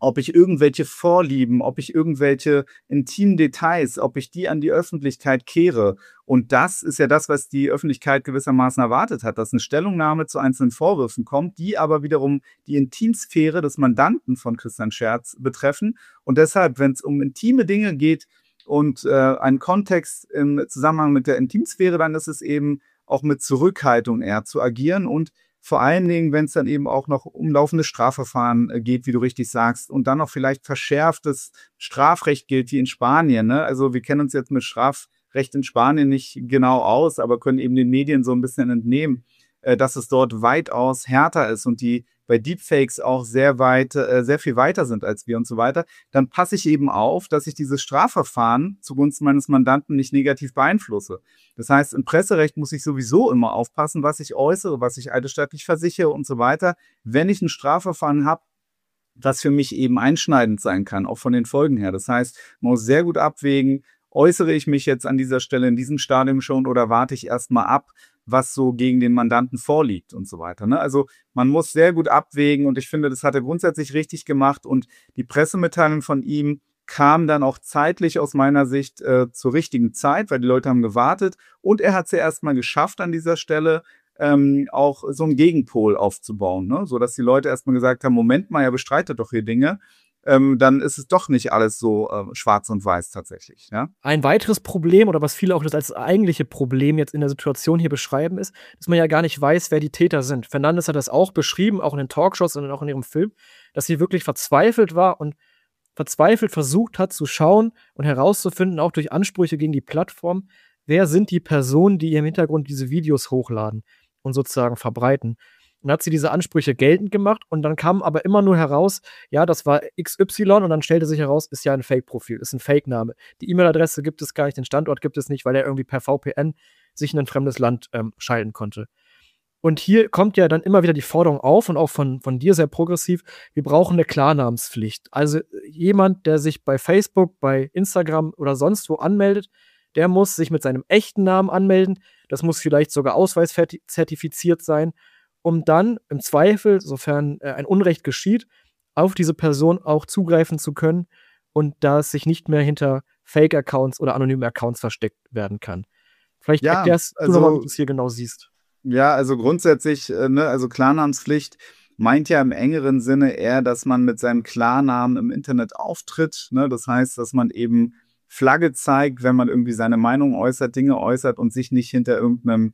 ob ich irgendwelche Vorlieben, ob ich irgendwelche intimen Details, ob ich die an die Öffentlichkeit kehre. Und das ist ja das, was die Öffentlichkeit gewissermaßen erwartet hat, dass eine Stellungnahme zu einzelnen Vorwürfen kommt, die aber wiederum die Intimsphäre des Mandanten von Christian Scherz betreffen. Und deshalb, wenn es um intime Dinge geht und äh, einen Kontext im Zusammenhang mit der Intimsphäre, dann ist es eben auch mit Zurückhaltung eher zu agieren und vor allen Dingen, wenn es dann eben auch noch um laufende Strafverfahren äh, geht, wie du richtig sagst, und dann noch vielleicht verschärftes Strafrecht gilt, wie in Spanien. Ne? Also wir kennen uns jetzt mit Strafrecht in Spanien nicht genau aus, aber können eben den Medien so ein bisschen entnehmen, äh, dass es dort weitaus härter ist und die bei Deepfakes auch sehr weit, äh, sehr viel weiter sind als wir und so weiter, dann passe ich eben auf, dass ich dieses Strafverfahren zugunsten meines Mandanten nicht negativ beeinflusse. Das heißt, im Presserecht muss ich sowieso immer aufpassen, was ich äußere, was ich eidesstattlich versichere und so weiter, wenn ich ein Strafverfahren habe, das für mich eben einschneidend sein kann, auch von den Folgen her. Das heißt, man muss sehr gut abwägen, äußere ich mich jetzt an dieser Stelle in diesem Stadium schon oder warte ich erstmal ab, was so gegen den Mandanten vorliegt und so weiter. Ne? Also man muss sehr gut abwägen und ich finde, das hat er grundsätzlich richtig gemacht und die Pressemitteilung von ihm kam dann auch zeitlich aus meiner Sicht äh, zur richtigen Zeit, weil die Leute haben gewartet und er hat es ja erstmal geschafft an dieser Stelle, ähm, auch so einen Gegenpol aufzubauen, ne? Sodass die Leute erstmal gesagt haben, Moment mal, er bestreitet doch hier Dinge. Ähm, dann ist es doch nicht alles so äh, schwarz und weiß tatsächlich. Ja? Ein weiteres Problem, oder was viele auch das als eigentliche Problem jetzt in der Situation hier beschreiben, ist, dass man ja gar nicht weiß, wer die Täter sind. Fernandes hat das auch beschrieben, auch in den Talkshows und auch in ihrem Film, dass sie wirklich verzweifelt war und verzweifelt versucht hat zu schauen und herauszufinden, auch durch Ansprüche gegen die Plattform, wer sind die Personen, die im Hintergrund diese Videos hochladen und sozusagen verbreiten. Und hat sie diese Ansprüche geltend gemacht und dann kam aber immer nur heraus, ja, das war X Y und dann stellte sich heraus, ist ja ein Fake-Profil, ist ein Fake-Name. Die E-Mail-Adresse gibt es gar nicht, den Standort gibt es nicht, weil er irgendwie per V P N sich in ein fremdes Land ähm, schalten konnte. Und hier kommt ja dann immer wieder die Forderung auf und auch von, von dir sehr progressiv, wir brauchen eine Klarnamenspflicht. Also jemand, der sich bei Facebook, bei Instagram oder sonst wo anmeldet, der muss sich mit seinem echten Namen anmelden, das muss vielleicht sogar ausweiszertifiziert sein, um dann im Zweifel, sofern äh, ein Unrecht geschieht, auf diese Person auch zugreifen zu können und da es sich nicht mehr hinter Fake-Accounts oder anonyme Accounts versteckt werden kann. Vielleicht ja, erklärst also, du nochmal, wie du es hier genau siehst. Ja, also grundsätzlich, äh, ne, also Klarnamenspflicht meint ja im engeren Sinne eher, dass man mit seinem Klarnamen im Internet auftritt. Ne? Das heißt, dass man eben Flagge zeigt, wenn man irgendwie seine Meinung äußert, Dinge äußert und sich nicht hinter irgendeinem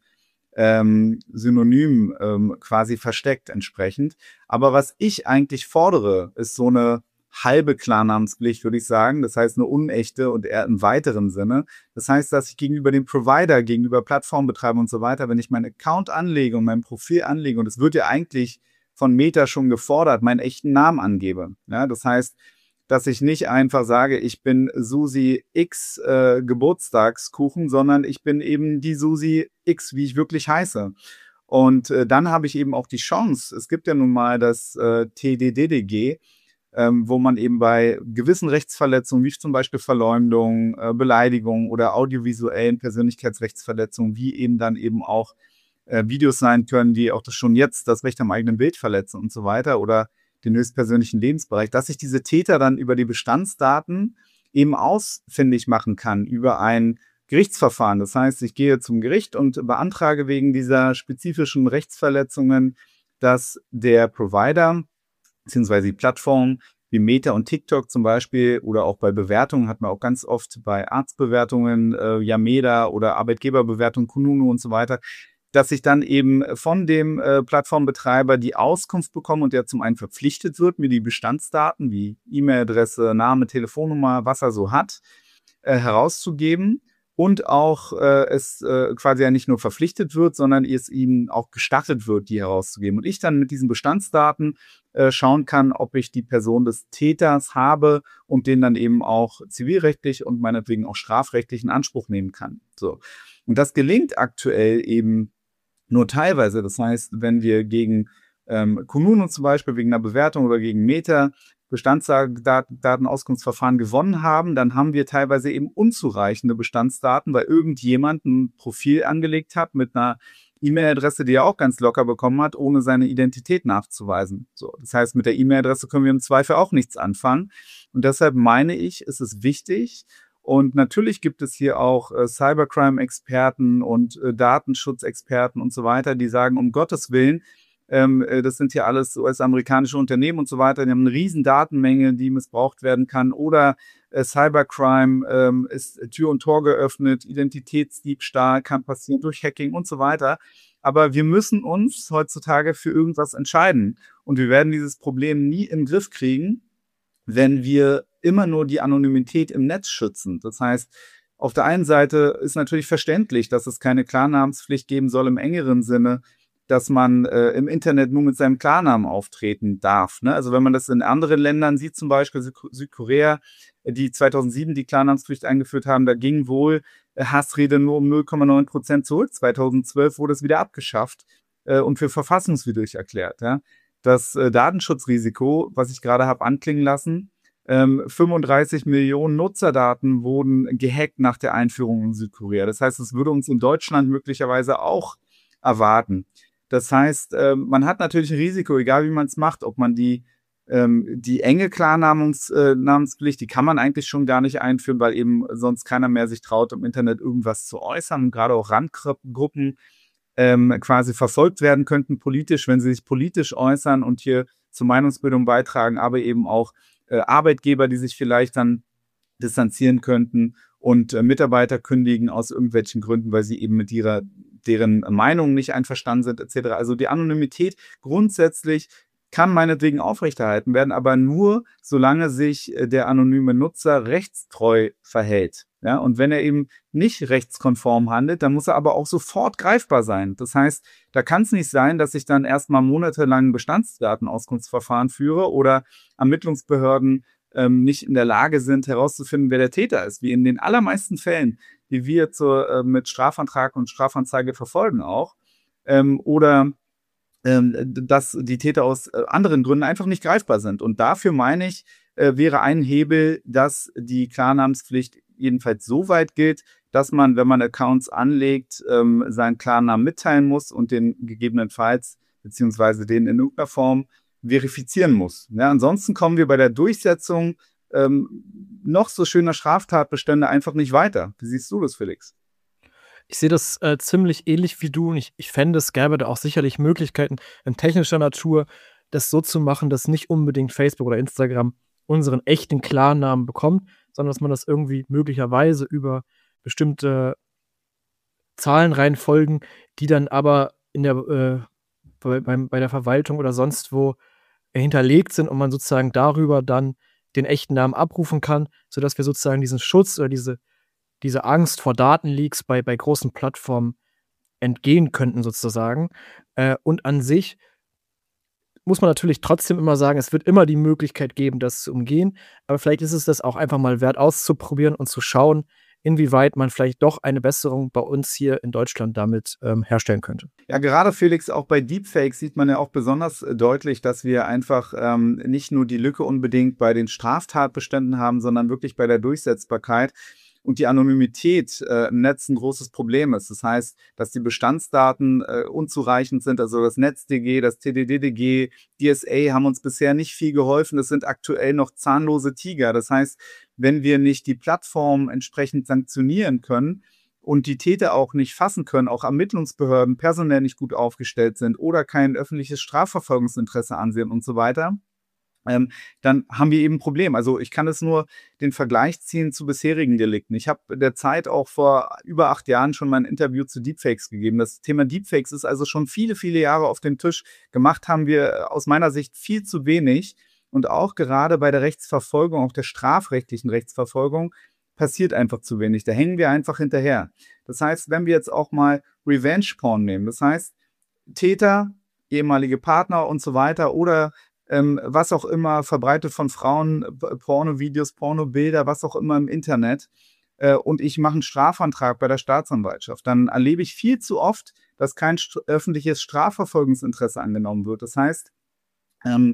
Ähm, Synonym ähm, quasi versteckt entsprechend. Aber was ich eigentlich fordere, ist so eine halbe Klarnamenspflicht, würde ich sagen. Das heißt eine unechte und eher im weiteren Sinne. Das heißt, dass ich gegenüber dem Provider, gegenüber Plattformbetreibern und so weiter, wenn ich meinen Account anlege und mein Profil anlege, und es wird ja eigentlich von Meta schon gefordert, meinen echten Namen angebe. Ja, das heißt, dass ich nicht einfach sage, ich bin Susi X äh, Geburtstagskuchen, sondern ich bin eben die Susi X, wie ich wirklich heiße. Und äh, dann habe ich eben auch die Chance, es gibt ja nun mal das äh, T D D D G, ähm, wo man eben bei gewissen Rechtsverletzungen, wie zum Beispiel Verleumdung, äh, Beleidigung oder audiovisuellen Persönlichkeitsrechtsverletzungen, wie eben dann eben auch äh, Videos sein können, die auch das schon jetzt das Recht am eigenen Bild verletzen und so weiter oder den höchstpersönlichen Lebensbereich, dass ich diese Täter dann über die Bestandsdaten eben ausfindig machen kann über ein Gerichtsverfahren. Das heißt, ich gehe zum Gericht und beantrage wegen dieser spezifischen Rechtsverletzungen, dass der Provider beziehungsweise die Plattform wie Meta und TikTok zum Beispiel oder auch bei Bewertungen, hat man auch ganz oft bei Arztbewertungen, äh, Yameda oder Arbeitgeberbewertungen, Kununu und so weiter, dass ich dann eben von dem äh, Plattformbetreiber die Auskunft bekomme und der zum einen verpflichtet wird, mir die Bestandsdaten wie E-Mail-Adresse, Name, Telefonnummer, was er so hat, äh, herauszugeben und auch äh, es äh, quasi ja nicht nur verpflichtet wird, sondern es ihm auch gestattet wird, die herauszugeben. Und ich dann mit diesen Bestandsdaten äh, schauen kann, ob ich die Person des Täters habe und den dann eben auch zivilrechtlich und meinetwegen auch strafrechtlich in Anspruch nehmen kann. So. Und das gelingt aktuell eben nur teilweise. Das heißt, wenn wir gegen ähm, Kununu zum Beispiel wegen einer Bewertung oder gegen Meta Bestandsdatenauskunftsverfahren gewonnen haben, dann haben wir teilweise eben unzureichende Bestandsdaten, weil irgendjemand ein Profil angelegt hat mit einer E-Mail-Adresse, die er auch ganz locker bekommen hat, ohne seine Identität nachzuweisen. So, das heißt, mit der E-Mail-Adresse können wir im Zweifel auch nichts anfangen. Und deshalb meine ich, ist es wichtig. Und natürlich gibt es hier auch äh, Cybercrime-Experten und äh, Datenschutzexperten und so weiter, die sagen, um Gottes Willen, ähm, äh, das sind hier alles U S-amerikanische Unternehmen und so weiter, die haben eine riesen Datenmenge, die missbraucht werden kann. Oder äh, Cybercrime ähm, ist Tür und Tor geöffnet, Identitätsdiebstahl kann passieren durch Hacking und so weiter. Aber wir müssen uns heutzutage für irgendwas entscheiden. Und wir werden dieses Problem nie im Griff kriegen, wenn wir immer nur die Anonymität im Netz schützen. Das heißt, auf der einen Seite ist natürlich verständlich, dass es keine Klarnamenspflicht geben soll im engeren Sinne, dass man äh, im Internet nur mit seinem Klarnamen auftreten darf. Ne? Also wenn man das in anderen Ländern sieht, zum Beispiel Sü- Südkorea, die zweitausendsieben die Klarnamenspflicht eingeführt haben, da ging wohl äh, Hassrede nur um null Komma neun Prozent zurück. zweitausendzwölf wurde es wieder abgeschafft äh, und für verfassungswidrig erklärt. Ja? Das äh, Datenschutzrisiko, was ich gerade habe anklingen lassen, ähm, fünfunddreißig Millionen Nutzerdaten wurden gehackt nach der Einführung in Südkorea. Das heißt, es würde uns in Deutschland möglicherweise auch erwarten. Das heißt, äh, man hat natürlich ein Risiko, egal wie man es macht, ob man die, ähm, die enge Klarnamenspflicht, die kann man eigentlich schon gar nicht einführen, weil eben sonst keiner mehr sich traut, im Internet irgendwas zu äußern. Gerade auch Randgruppen ähm, quasi verfolgt werden könnten politisch, wenn sie sich politisch äußern und hier zur Meinungsbildung beitragen, aber eben auch äh, Arbeitgeber, die sich vielleicht dann distanzieren könnten und äh, Mitarbeiter kündigen aus irgendwelchen Gründen, weil sie eben mit ihrer deren Meinung nicht einverstanden sind, et cetera. Also die Anonymität grundsätzlich kann meinetwegen aufrechterhalten werden, aber nur, solange sich äh, der anonyme Nutzer rechtstreu verhält. Ja, und wenn er eben nicht rechtskonform handelt, dann muss er aber auch sofort greifbar sein. Das heißt, da kann es nicht sein, dass ich dann erstmal monatelang Bestandsdatenauskunftsverfahren führe oder Ermittlungsbehörden ähm, nicht in der Lage sind, herauszufinden, wer der Täter ist, wie in den allermeisten Fällen, die wir zur, äh, mit Strafantrag und Strafanzeige verfolgen auch. Ähm, oder ähm, dass die Täter aus äh, anderen Gründen einfach nicht greifbar sind. Und dafür meine ich, äh, wäre ein Hebel, dass die Klarnamenspflicht jedenfalls so weit gilt, dass man, wenn man Accounts anlegt, ähm, seinen Klarnamen mitteilen muss und den gegebenenfalls, beziehungsweise den in irgendeiner Form verifizieren muss. Ja, ansonsten kommen wir bei der Durchsetzung ähm, noch so schöner Straftatbestände einfach nicht weiter. Wie siehst du das, Felix? Ich sehe das äh, ziemlich ähnlich wie du und ich, ich fände, es gäbe da auch sicherlich Möglichkeiten in technischer Natur, das so zu machen, dass nicht unbedingt Facebook oder Instagram unseren echten Klarnamen bekommt, sondern dass man das irgendwie möglicherweise über bestimmte Zahlenreihenfolgen, die dann aber in der, äh, bei, beim, bei der Verwaltung oder sonst wo hinterlegt sind und man sozusagen darüber dann den echten Namen abrufen kann, sodass wir sozusagen diesen Schutz oder diese, diese Angst vor Datenleaks bei, bei großen Plattformen entgehen könnten sozusagen. Äh, und an sich muss man natürlich trotzdem immer sagen, es wird immer die Möglichkeit geben, das zu umgehen. Aber vielleicht ist es das auch einfach mal wert auszuprobieren und zu schauen, inwieweit man vielleicht doch eine Besserung bei uns hier in Deutschland damit ähm, herstellen könnte. Ja, gerade Felix, auch bei Deepfakes sieht man ja auch besonders deutlich, dass wir einfach ähm, nicht nur die Lücke unbedingt bei den Straftatbeständen haben, sondern wirklich bei der Durchsetzbarkeit. Und die Anonymität äh, im Netz ein großes Problem ist. Das heißt, dass die Bestandsdaten äh, unzureichend sind. Also das NetzDG, das T D D D G, D S A haben uns bisher nicht viel geholfen. Das sind aktuell noch zahnlose Tiger. Das heißt, wenn wir nicht die Plattform entsprechend sanktionieren können und die Täter auch nicht fassen können, auch Ermittlungsbehörden personell nicht gut aufgestellt sind oder kein öffentliches Strafverfolgungsinteresse ansehen und so weiter, Ähm, dann haben wir eben ein Problem. Also ich kann es nur den Vergleich ziehen zu bisherigen Delikten. Ich habe der Zeit auch vor über acht Jahren schon mal ein Interview zu Deepfakes gegeben. Das Thema Deepfakes ist also schon viele, viele Jahre auf dem Tisch. Gemacht haben wir aus meiner Sicht viel zu wenig. Und auch gerade bei der Rechtsverfolgung, auch der strafrechtlichen Rechtsverfolgung, passiert einfach zu wenig. Da hängen wir einfach hinterher. Das heißt, wenn wir jetzt auch mal Revenge-Porn nehmen, das heißt Täter, ehemalige Partner und so weiter oder Ähm, was auch immer, verbreitet von Frauen, Pornovideos, Pornobilder, was auch immer im Internet, äh, und ich mache einen Strafantrag bei der Staatsanwaltschaft, dann erlebe ich viel zu oft, dass kein st- öffentliches Strafverfolgungsinteresse angenommen wird. Das heißt, ähm,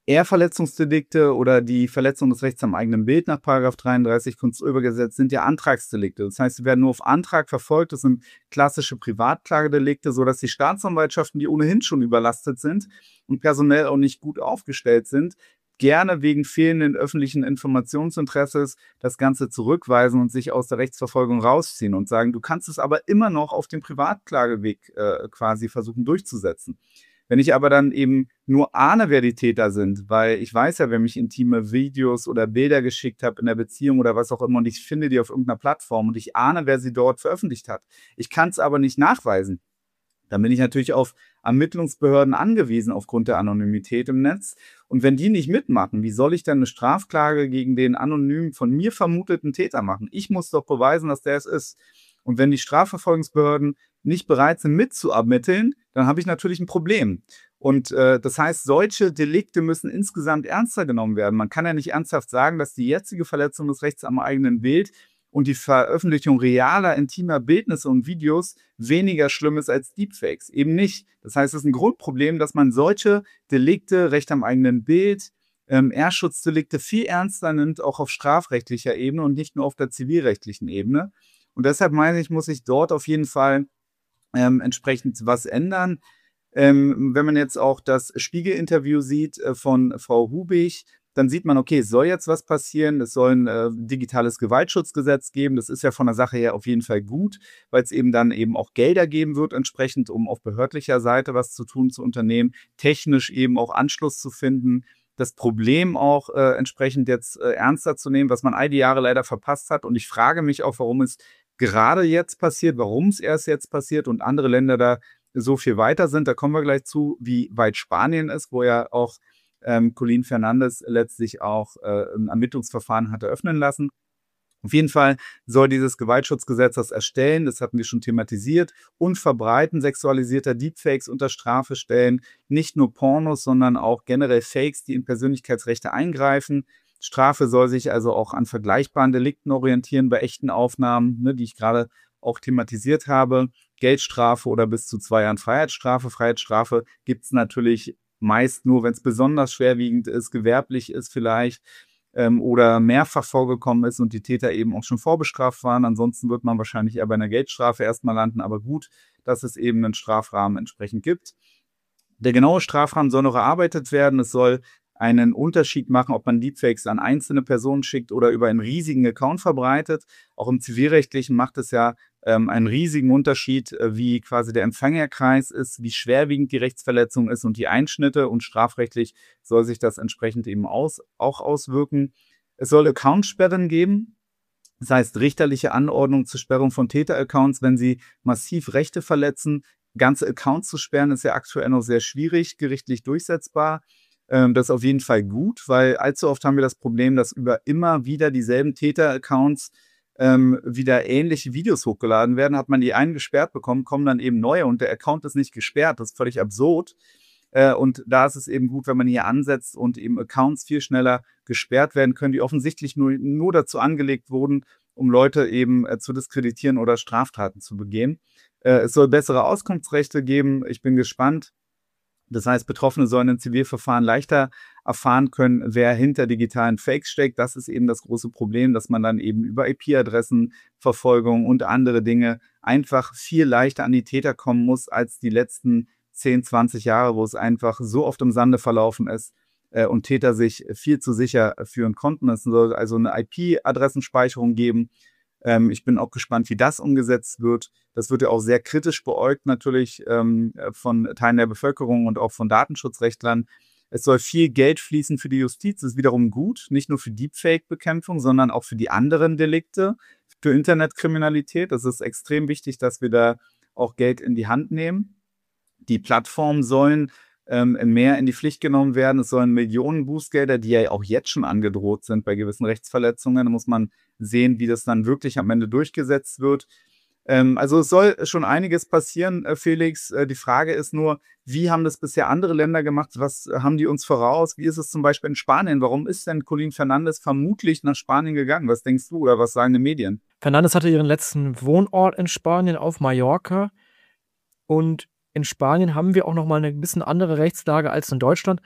Ehrverletzungsdelikte oder die Verletzung des Rechts am eigenen Bild nach Paragraph dreiunddreißig Kunstübergesetz sind ja Antragsdelikte. Das heißt, sie werden nur auf Antrag verfolgt. Das sind klassische Privatklagedelikte, sodass die Staatsanwaltschaften, die ohnehin schon überlastet sind und personell auch nicht gut aufgestellt sind, gerne wegen fehlenden öffentlichen Informationsinteresses das Ganze zurückweisen und sich aus der Rechtsverfolgung rausziehen und sagen, du kannst es aber immer noch auf dem Privatklageweg äh, quasi versuchen durchzusetzen. Wenn ich aber dann eben nur ahne, wer die Täter sind, weil ich weiß ja, wer mich intime Videos oder Bilder geschickt hat in der Beziehung oder was auch immer und ich finde die auf irgendeiner Plattform und ich ahne, wer sie dort veröffentlicht hat. Ich kann es aber nicht nachweisen. Dann bin ich natürlich auf Ermittlungsbehörden angewiesen aufgrund der Anonymität im Netz. Und wenn die nicht mitmachen, wie soll ich dann eine Strafklage gegen den anonym von mir vermuteten Täter machen? Ich muss doch beweisen, dass der es ist. Und wenn die Strafverfolgungsbehörden nicht bereit sind mitzuermitteln, dann habe ich natürlich ein Problem. Und äh, das heißt, solche Delikte müssen insgesamt ernster genommen werden. Man kann ja nicht ernsthaft sagen, dass die jetzige Verletzung des Rechts am eigenen Bild und die Veröffentlichung realer, intimer Bildnisse und Videos weniger schlimm ist als Deepfakes. Eben nicht. Das heißt, es ist ein Grundproblem, dass man solche Delikte, Recht am eigenen Bild, ähm, Ehrschutzddelikte viel ernster nimmt, auch auf strafrechtlicher Ebene und nicht nur auf der zivilrechtlichen Ebene. Und deshalb meine ich, muss sich dort auf jeden Fall ähm, entsprechend was ändern. Ähm, wenn man jetzt auch das Spiegel-Interview sieht äh, von Frau Hubig, dann sieht man, okay, es soll jetzt was passieren, es soll ein äh, digitales Gewaltschutzgesetz geben. Das ist ja von der Sache her auf jeden Fall gut, weil es eben dann eben auch Gelder geben wird entsprechend, um auf behördlicher Seite was zu tun, zu unternehmen, technisch eben auch Anschluss zu finden, das Problem auch äh, entsprechend jetzt äh, ernster zu nehmen, was man all die Jahre leider verpasst hat. Und ich frage mich auch, warum es gerade jetzt passiert, warum es erst jetzt passiert und andere Länder da so viel weiter sind. Da kommen wir gleich zu, wie weit Spanien ist, wo ja auch ähm, Colin Fernandes letztlich auch äh, ein Ermittlungsverfahren hat eröffnen lassen. Auf jeden Fall soll dieses Gewaltschutzgesetz das erstellen, das hatten wir schon thematisiert, und Verbreiten sexualisierter Deepfakes unter Strafe stellen. Nicht nur Pornos, sondern auch generell Fakes, die in Persönlichkeitsrechte eingreifen. Strafe soll sich also auch an vergleichbaren Delikten orientieren bei echten Aufnahmen, ne, die ich gerade auch thematisiert habe. Geldstrafe oder bis zu zwei Jahren Freiheitsstrafe. Freiheitsstrafe gibt es natürlich meist nur, wenn es besonders schwerwiegend ist, gewerblich ist vielleicht ähm, oder mehrfach vorgekommen ist und die Täter eben auch schon vorbestraft waren. Ansonsten wird man wahrscheinlich eher bei einer Geldstrafe erstmal landen, aber gut, dass es eben einen Strafrahmen entsprechend gibt. Der genaue Strafrahmen soll noch erarbeitet werden. Es soll einen Unterschied machen, ob man Deepfakes an einzelne Personen schickt oder über einen riesigen Account verbreitet. Auch im Zivilrechtlichen macht es ja ähm, einen riesigen Unterschied, äh, wie quasi der Empfängerkreis ist, wie schwerwiegend die Rechtsverletzung ist und die Einschnitte. Und strafrechtlich soll sich das entsprechend eben aus, auch auswirken. Es soll Accountsperren geben. Das heißt, richterliche Anordnung zur Sperrung von Täteraccounts, wenn sie massiv Rechte verletzen. Ganze Accounts zu sperren ist ja aktuell noch sehr schwierig, gerichtlich durchsetzbar. Das ist auf jeden Fall gut, weil allzu oft haben wir das Problem, dass über immer wieder dieselben Täter-Accounts ähm, wieder ähnliche Videos hochgeladen werden. Hat man die einen gesperrt bekommen, kommen dann eben neue und der Account ist nicht gesperrt. Das ist völlig absurd. Äh, und da ist es eben gut, wenn man hier ansetzt und eben Accounts viel schneller gesperrt werden können, die offensichtlich nur, nur dazu angelegt wurden, um Leute eben äh, zu diskreditieren oder Straftaten zu begehen. Äh, es soll bessere Auskunftsrechte geben. Ich bin gespannt. Das heißt, Betroffene sollen in Zivilverfahren leichter erfahren können, wer hinter digitalen Fakes steckt. Das ist eben das große Problem, dass man dann eben über I P-Adressenverfolgung und andere Dinge einfach viel leichter an die Täter kommen muss als die letzten zehn, zwanzig Jahre, wo es einfach so oft im Sande verlaufen ist äh, und Täter sich viel zu sicher führen konnten. Es soll also eine I P-Adressenspeicherung geben. Ähm, ich bin auch gespannt, wie das umgesetzt wird. Das wird ja auch sehr kritisch beäugt natürlich ähm, von Teilen der Bevölkerung und auch von Datenschutzrechtlern. Es soll viel Geld fließen für die Justiz. Das ist wiederum gut, nicht nur für Deepfake-Bekämpfung, sondern auch für die anderen Delikte, für Internetkriminalität. Das ist extrem wichtig, dass wir da auch Geld in die Hand nehmen. Die Plattformen sollen ähm, mehr in die Pflicht genommen werden. Es sollen Millionen Bußgelder, die ja auch jetzt schon angedroht sind bei gewissen Rechtsverletzungen. Da muss man sehen, wie das dann wirklich am Ende durchgesetzt wird. Ähm, also es soll schon einiges passieren, äh, Felix. Äh, die Frage ist nur, wie haben das bisher andere Länder gemacht? Was äh, haben die uns voraus? Wie ist es zum Beispiel in Spanien? Warum ist denn Colin Fernandes vermutlich nach Spanien gegangen? Was denkst du oder was sagen die Medien? Fernandes hatte ihren letzten Wohnort in Spanien auf Mallorca und in Spanien haben wir auch noch mal eine bisschen andere Rechtslage als in Deutschland.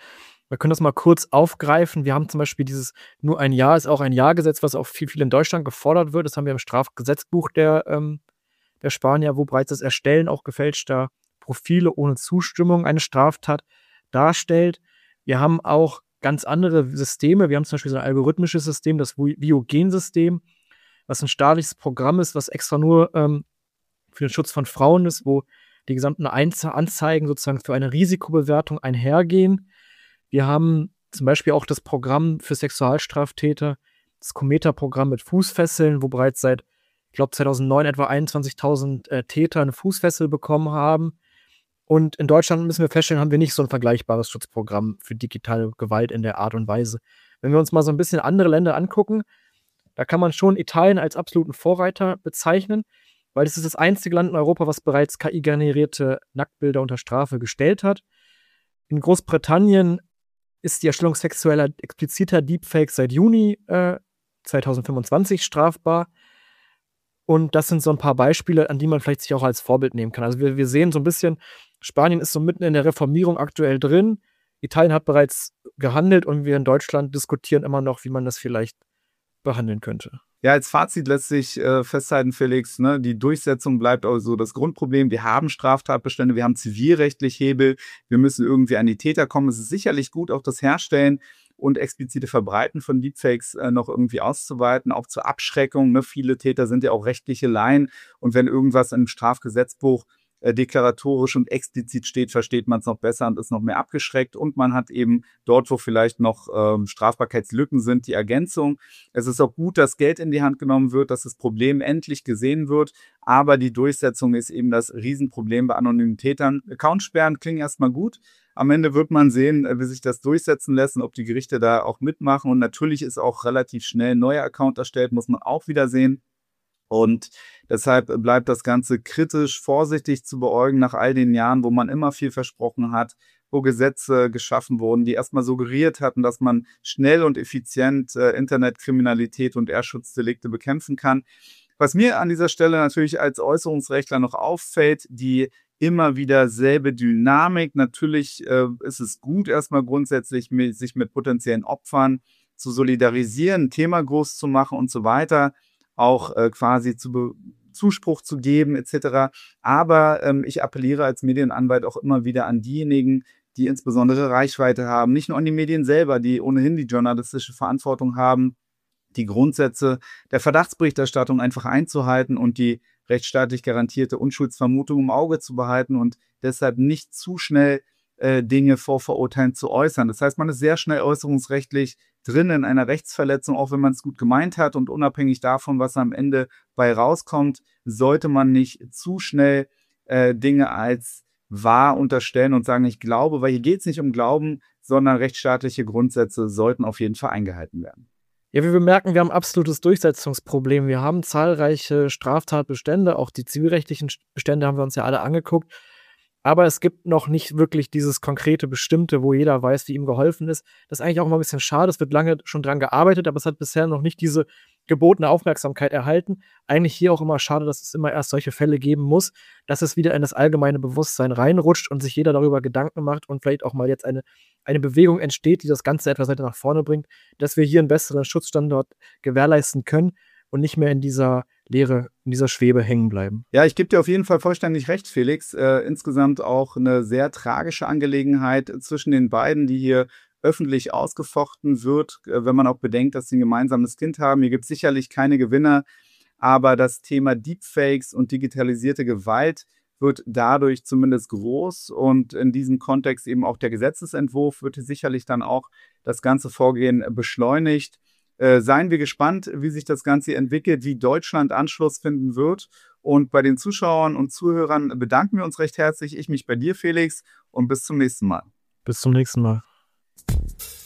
Wir können das mal kurz aufgreifen. Wir haben zum Beispiel dieses nur ein Jahr ist auch ein Jahr-Gesetz, was auch viel, viel in Deutschland gefordert wird. Das haben wir im Strafgesetzbuch der, ähm, der Spanier, wo bereits das Erstellen auch gefälschter Profile ohne Zustimmung eine Straftat darstellt. Wir haben auch ganz andere Systeme. Wir haben zum Beispiel so ein algorithmisches System, das Viogen-System, was ein staatliches Programm ist, was extra nur ähm, für den Schutz von Frauen ist, wo die gesamten Anzeigen sozusagen für eine Risikobewertung einhergehen. Wir haben zum Beispiel auch das Programm für Sexualstraftäter, das Cometa-Programm mit Fußfesseln, wo bereits seit, ich glaube, zweitausendneun etwa einundzwanzigtausend äh, Täter eine Fußfessel bekommen haben. Und in Deutschland, müssen wir feststellen, haben wir nicht so ein vergleichbares Schutzprogramm für digitale Gewalt in der Art und Weise. Wenn wir uns mal so ein bisschen andere Länder angucken, da kann man schon Italien als absoluten Vorreiter bezeichnen, weil es ist das einzige Land in Europa, was bereits K I-generierte Nacktbilder unter Strafe gestellt hat. In Großbritannien ist die Erstellung sexueller expliziter Deepfakes seit Juni äh, zweitausendfünfundzwanzig strafbar. Und das sind so ein paar Beispiele, an die man vielleicht sich auch als Vorbild nehmen kann. Also wir, wir sehen so ein bisschen, Spanien ist so mitten in der Reformierung aktuell drin. Italien hat bereits gehandelt und wir in Deutschland diskutieren immer noch, wie man das vielleicht behandeln könnte. Ja, als Fazit lässt sich äh, festhalten, Felix, ne, die Durchsetzung bleibt also das Grundproblem. Wir haben Straftatbestände, wir haben zivilrechtlich Hebel, wir müssen irgendwie an die Täter kommen. Es ist sicherlich gut, auch das Herstellen und explizite Verbreiten von Deepfakes äh, noch irgendwie auszuweiten, auch zur Abschreckung. Ne? Viele Täter sind ja auch rechtliche Laien und wenn irgendwas im Strafgesetzbuch äh, deklaratorisch und explizit steht, versteht man es noch besser und ist noch mehr abgeschreckt. Und man hat eben dort, wo vielleicht noch ähm, Strafbarkeitslücken sind, die Ergänzung. Es ist auch gut, dass Geld in die Hand genommen wird, dass das Problem endlich gesehen wird. Aber die Durchsetzung ist eben das Riesenproblem bei anonymen Tätern. Accountsperren klingen erstmal gut. Am Ende wird man sehen, wie sich das durchsetzen lässt und ob die Gerichte da auch mitmachen. Und natürlich ist auch relativ schnell ein neuer Account erstellt, muss man auch wieder sehen. Und deshalb bleibt das Ganze kritisch, vorsichtig zu beäugen nach all den Jahren, wo man immer viel versprochen hat, wo Gesetze geschaffen wurden, die erstmal suggeriert hatten, dass man schnell und effizient äh, Internetkriminalität und Ehrschutzdelichte bekämpfen kann. Was mir an dieser Stelle natürlich als Äußerungsrechtler noch auffällt, die immer wieder selbe Dynamik. Natürlich äh, ist es gut, erstmal grundsätzlich mit, sich mit potenziellen Opfern zu solidarisieren, ein Thema groß zu machen und so weiter, auch äh, quasi zu Be- Zuspruch zu geben et cetera. Aber ähm, ich appelliere als Medienanwalt auch immer wieder an diejenigen, die insbesondere Reichweite haben, nicht nur an die Medien selber, die ohnehin die journalistische Verantwortung haben, die Grundsätze der Verdachtsberichterstattung einfach einzuhalten und die rechtsstaatlich garantierte Unschuldsvermutung im Auge zu behalten und deshalb nicht zu schnell äh, Dinge vorverurteilen zu äußern. Das heißt, man ist sehr schnell äußerungsrechtlich drin in einer Rechtsverletzung, auch wenn man es gut gemeint hat und unabhängig davon, was am Ende bei rauskommt, sollte man nicht zu schnell äh, Dinge als wahr unterstellen und sagen, ich glaube, weil hier geht es nicht um Glauben, sondern rechtsstaatliche Grundsätze sollten auf jeden Fall eingehalten werden. Ja, wie wir merken, wir haben ein absolutes Durchsetzungsproblem. Wir haben zahlreiche Straftatbestände, auch die zivilrechtlichen Bestände haben wir uns ja alle angeguckt. Aber es gibt noch nicht wirklich dieses konkrete Bestimmte, wo jeder weiß, wie ihm geholfen ist. Das ist eigentlich auch immer ein bisschen schade. Es wird lange schon dran gearbeitet, aber es hat bisher noch nicht diese gebotene Aufmerksamkeit erhalten. Eigentlich hier auch immer schade, dass es immer erst solche Fälle geben muss, dass es wieder in das allgemeine Bewusstsein reinrutscht und sich jeder darüber Gedanken macht und vielleicht auch mal jetzt eine, eine Bewegung entsteht, die das Ganze etwas weiter nach vorne bringt, dass wir hier einen besseren Schutzstandort gewährleisten können und nicht mehr in dieser Leere, in dieser Schwebe hängen bleiben. Ja, ich gebe dir auf jeden Fall vollständig recht, Felix. Äh, insgesamt auch eine sehr tragische Angelegenheit zwischen den beiden, die hier öffentlich ausgefochten wird, äh, wenn man auch bedenkt, dass sie ein gemeinsames Kind haben. Hier gibt es sicherlich keine Gewinner, aber das Thema Deepfakes und digitalisierte Gewalt wird dadurch zumindest groß und in diesem Kontext eben auch der Gesetzesentwurf wird sicherlich dann auch das ganze Vorgehen beschleunigt. Äh, seien wir gespannt, wie sich das Ganze entwickelt, wie Deutschland Anschluss finden wird. Und bei den Zuschauern und Zuhörern bedanken wir uns recht herzlich. Ich mich bei dir, Felix, und bis zum nächsten Mal. Bis zum nächsten Mal.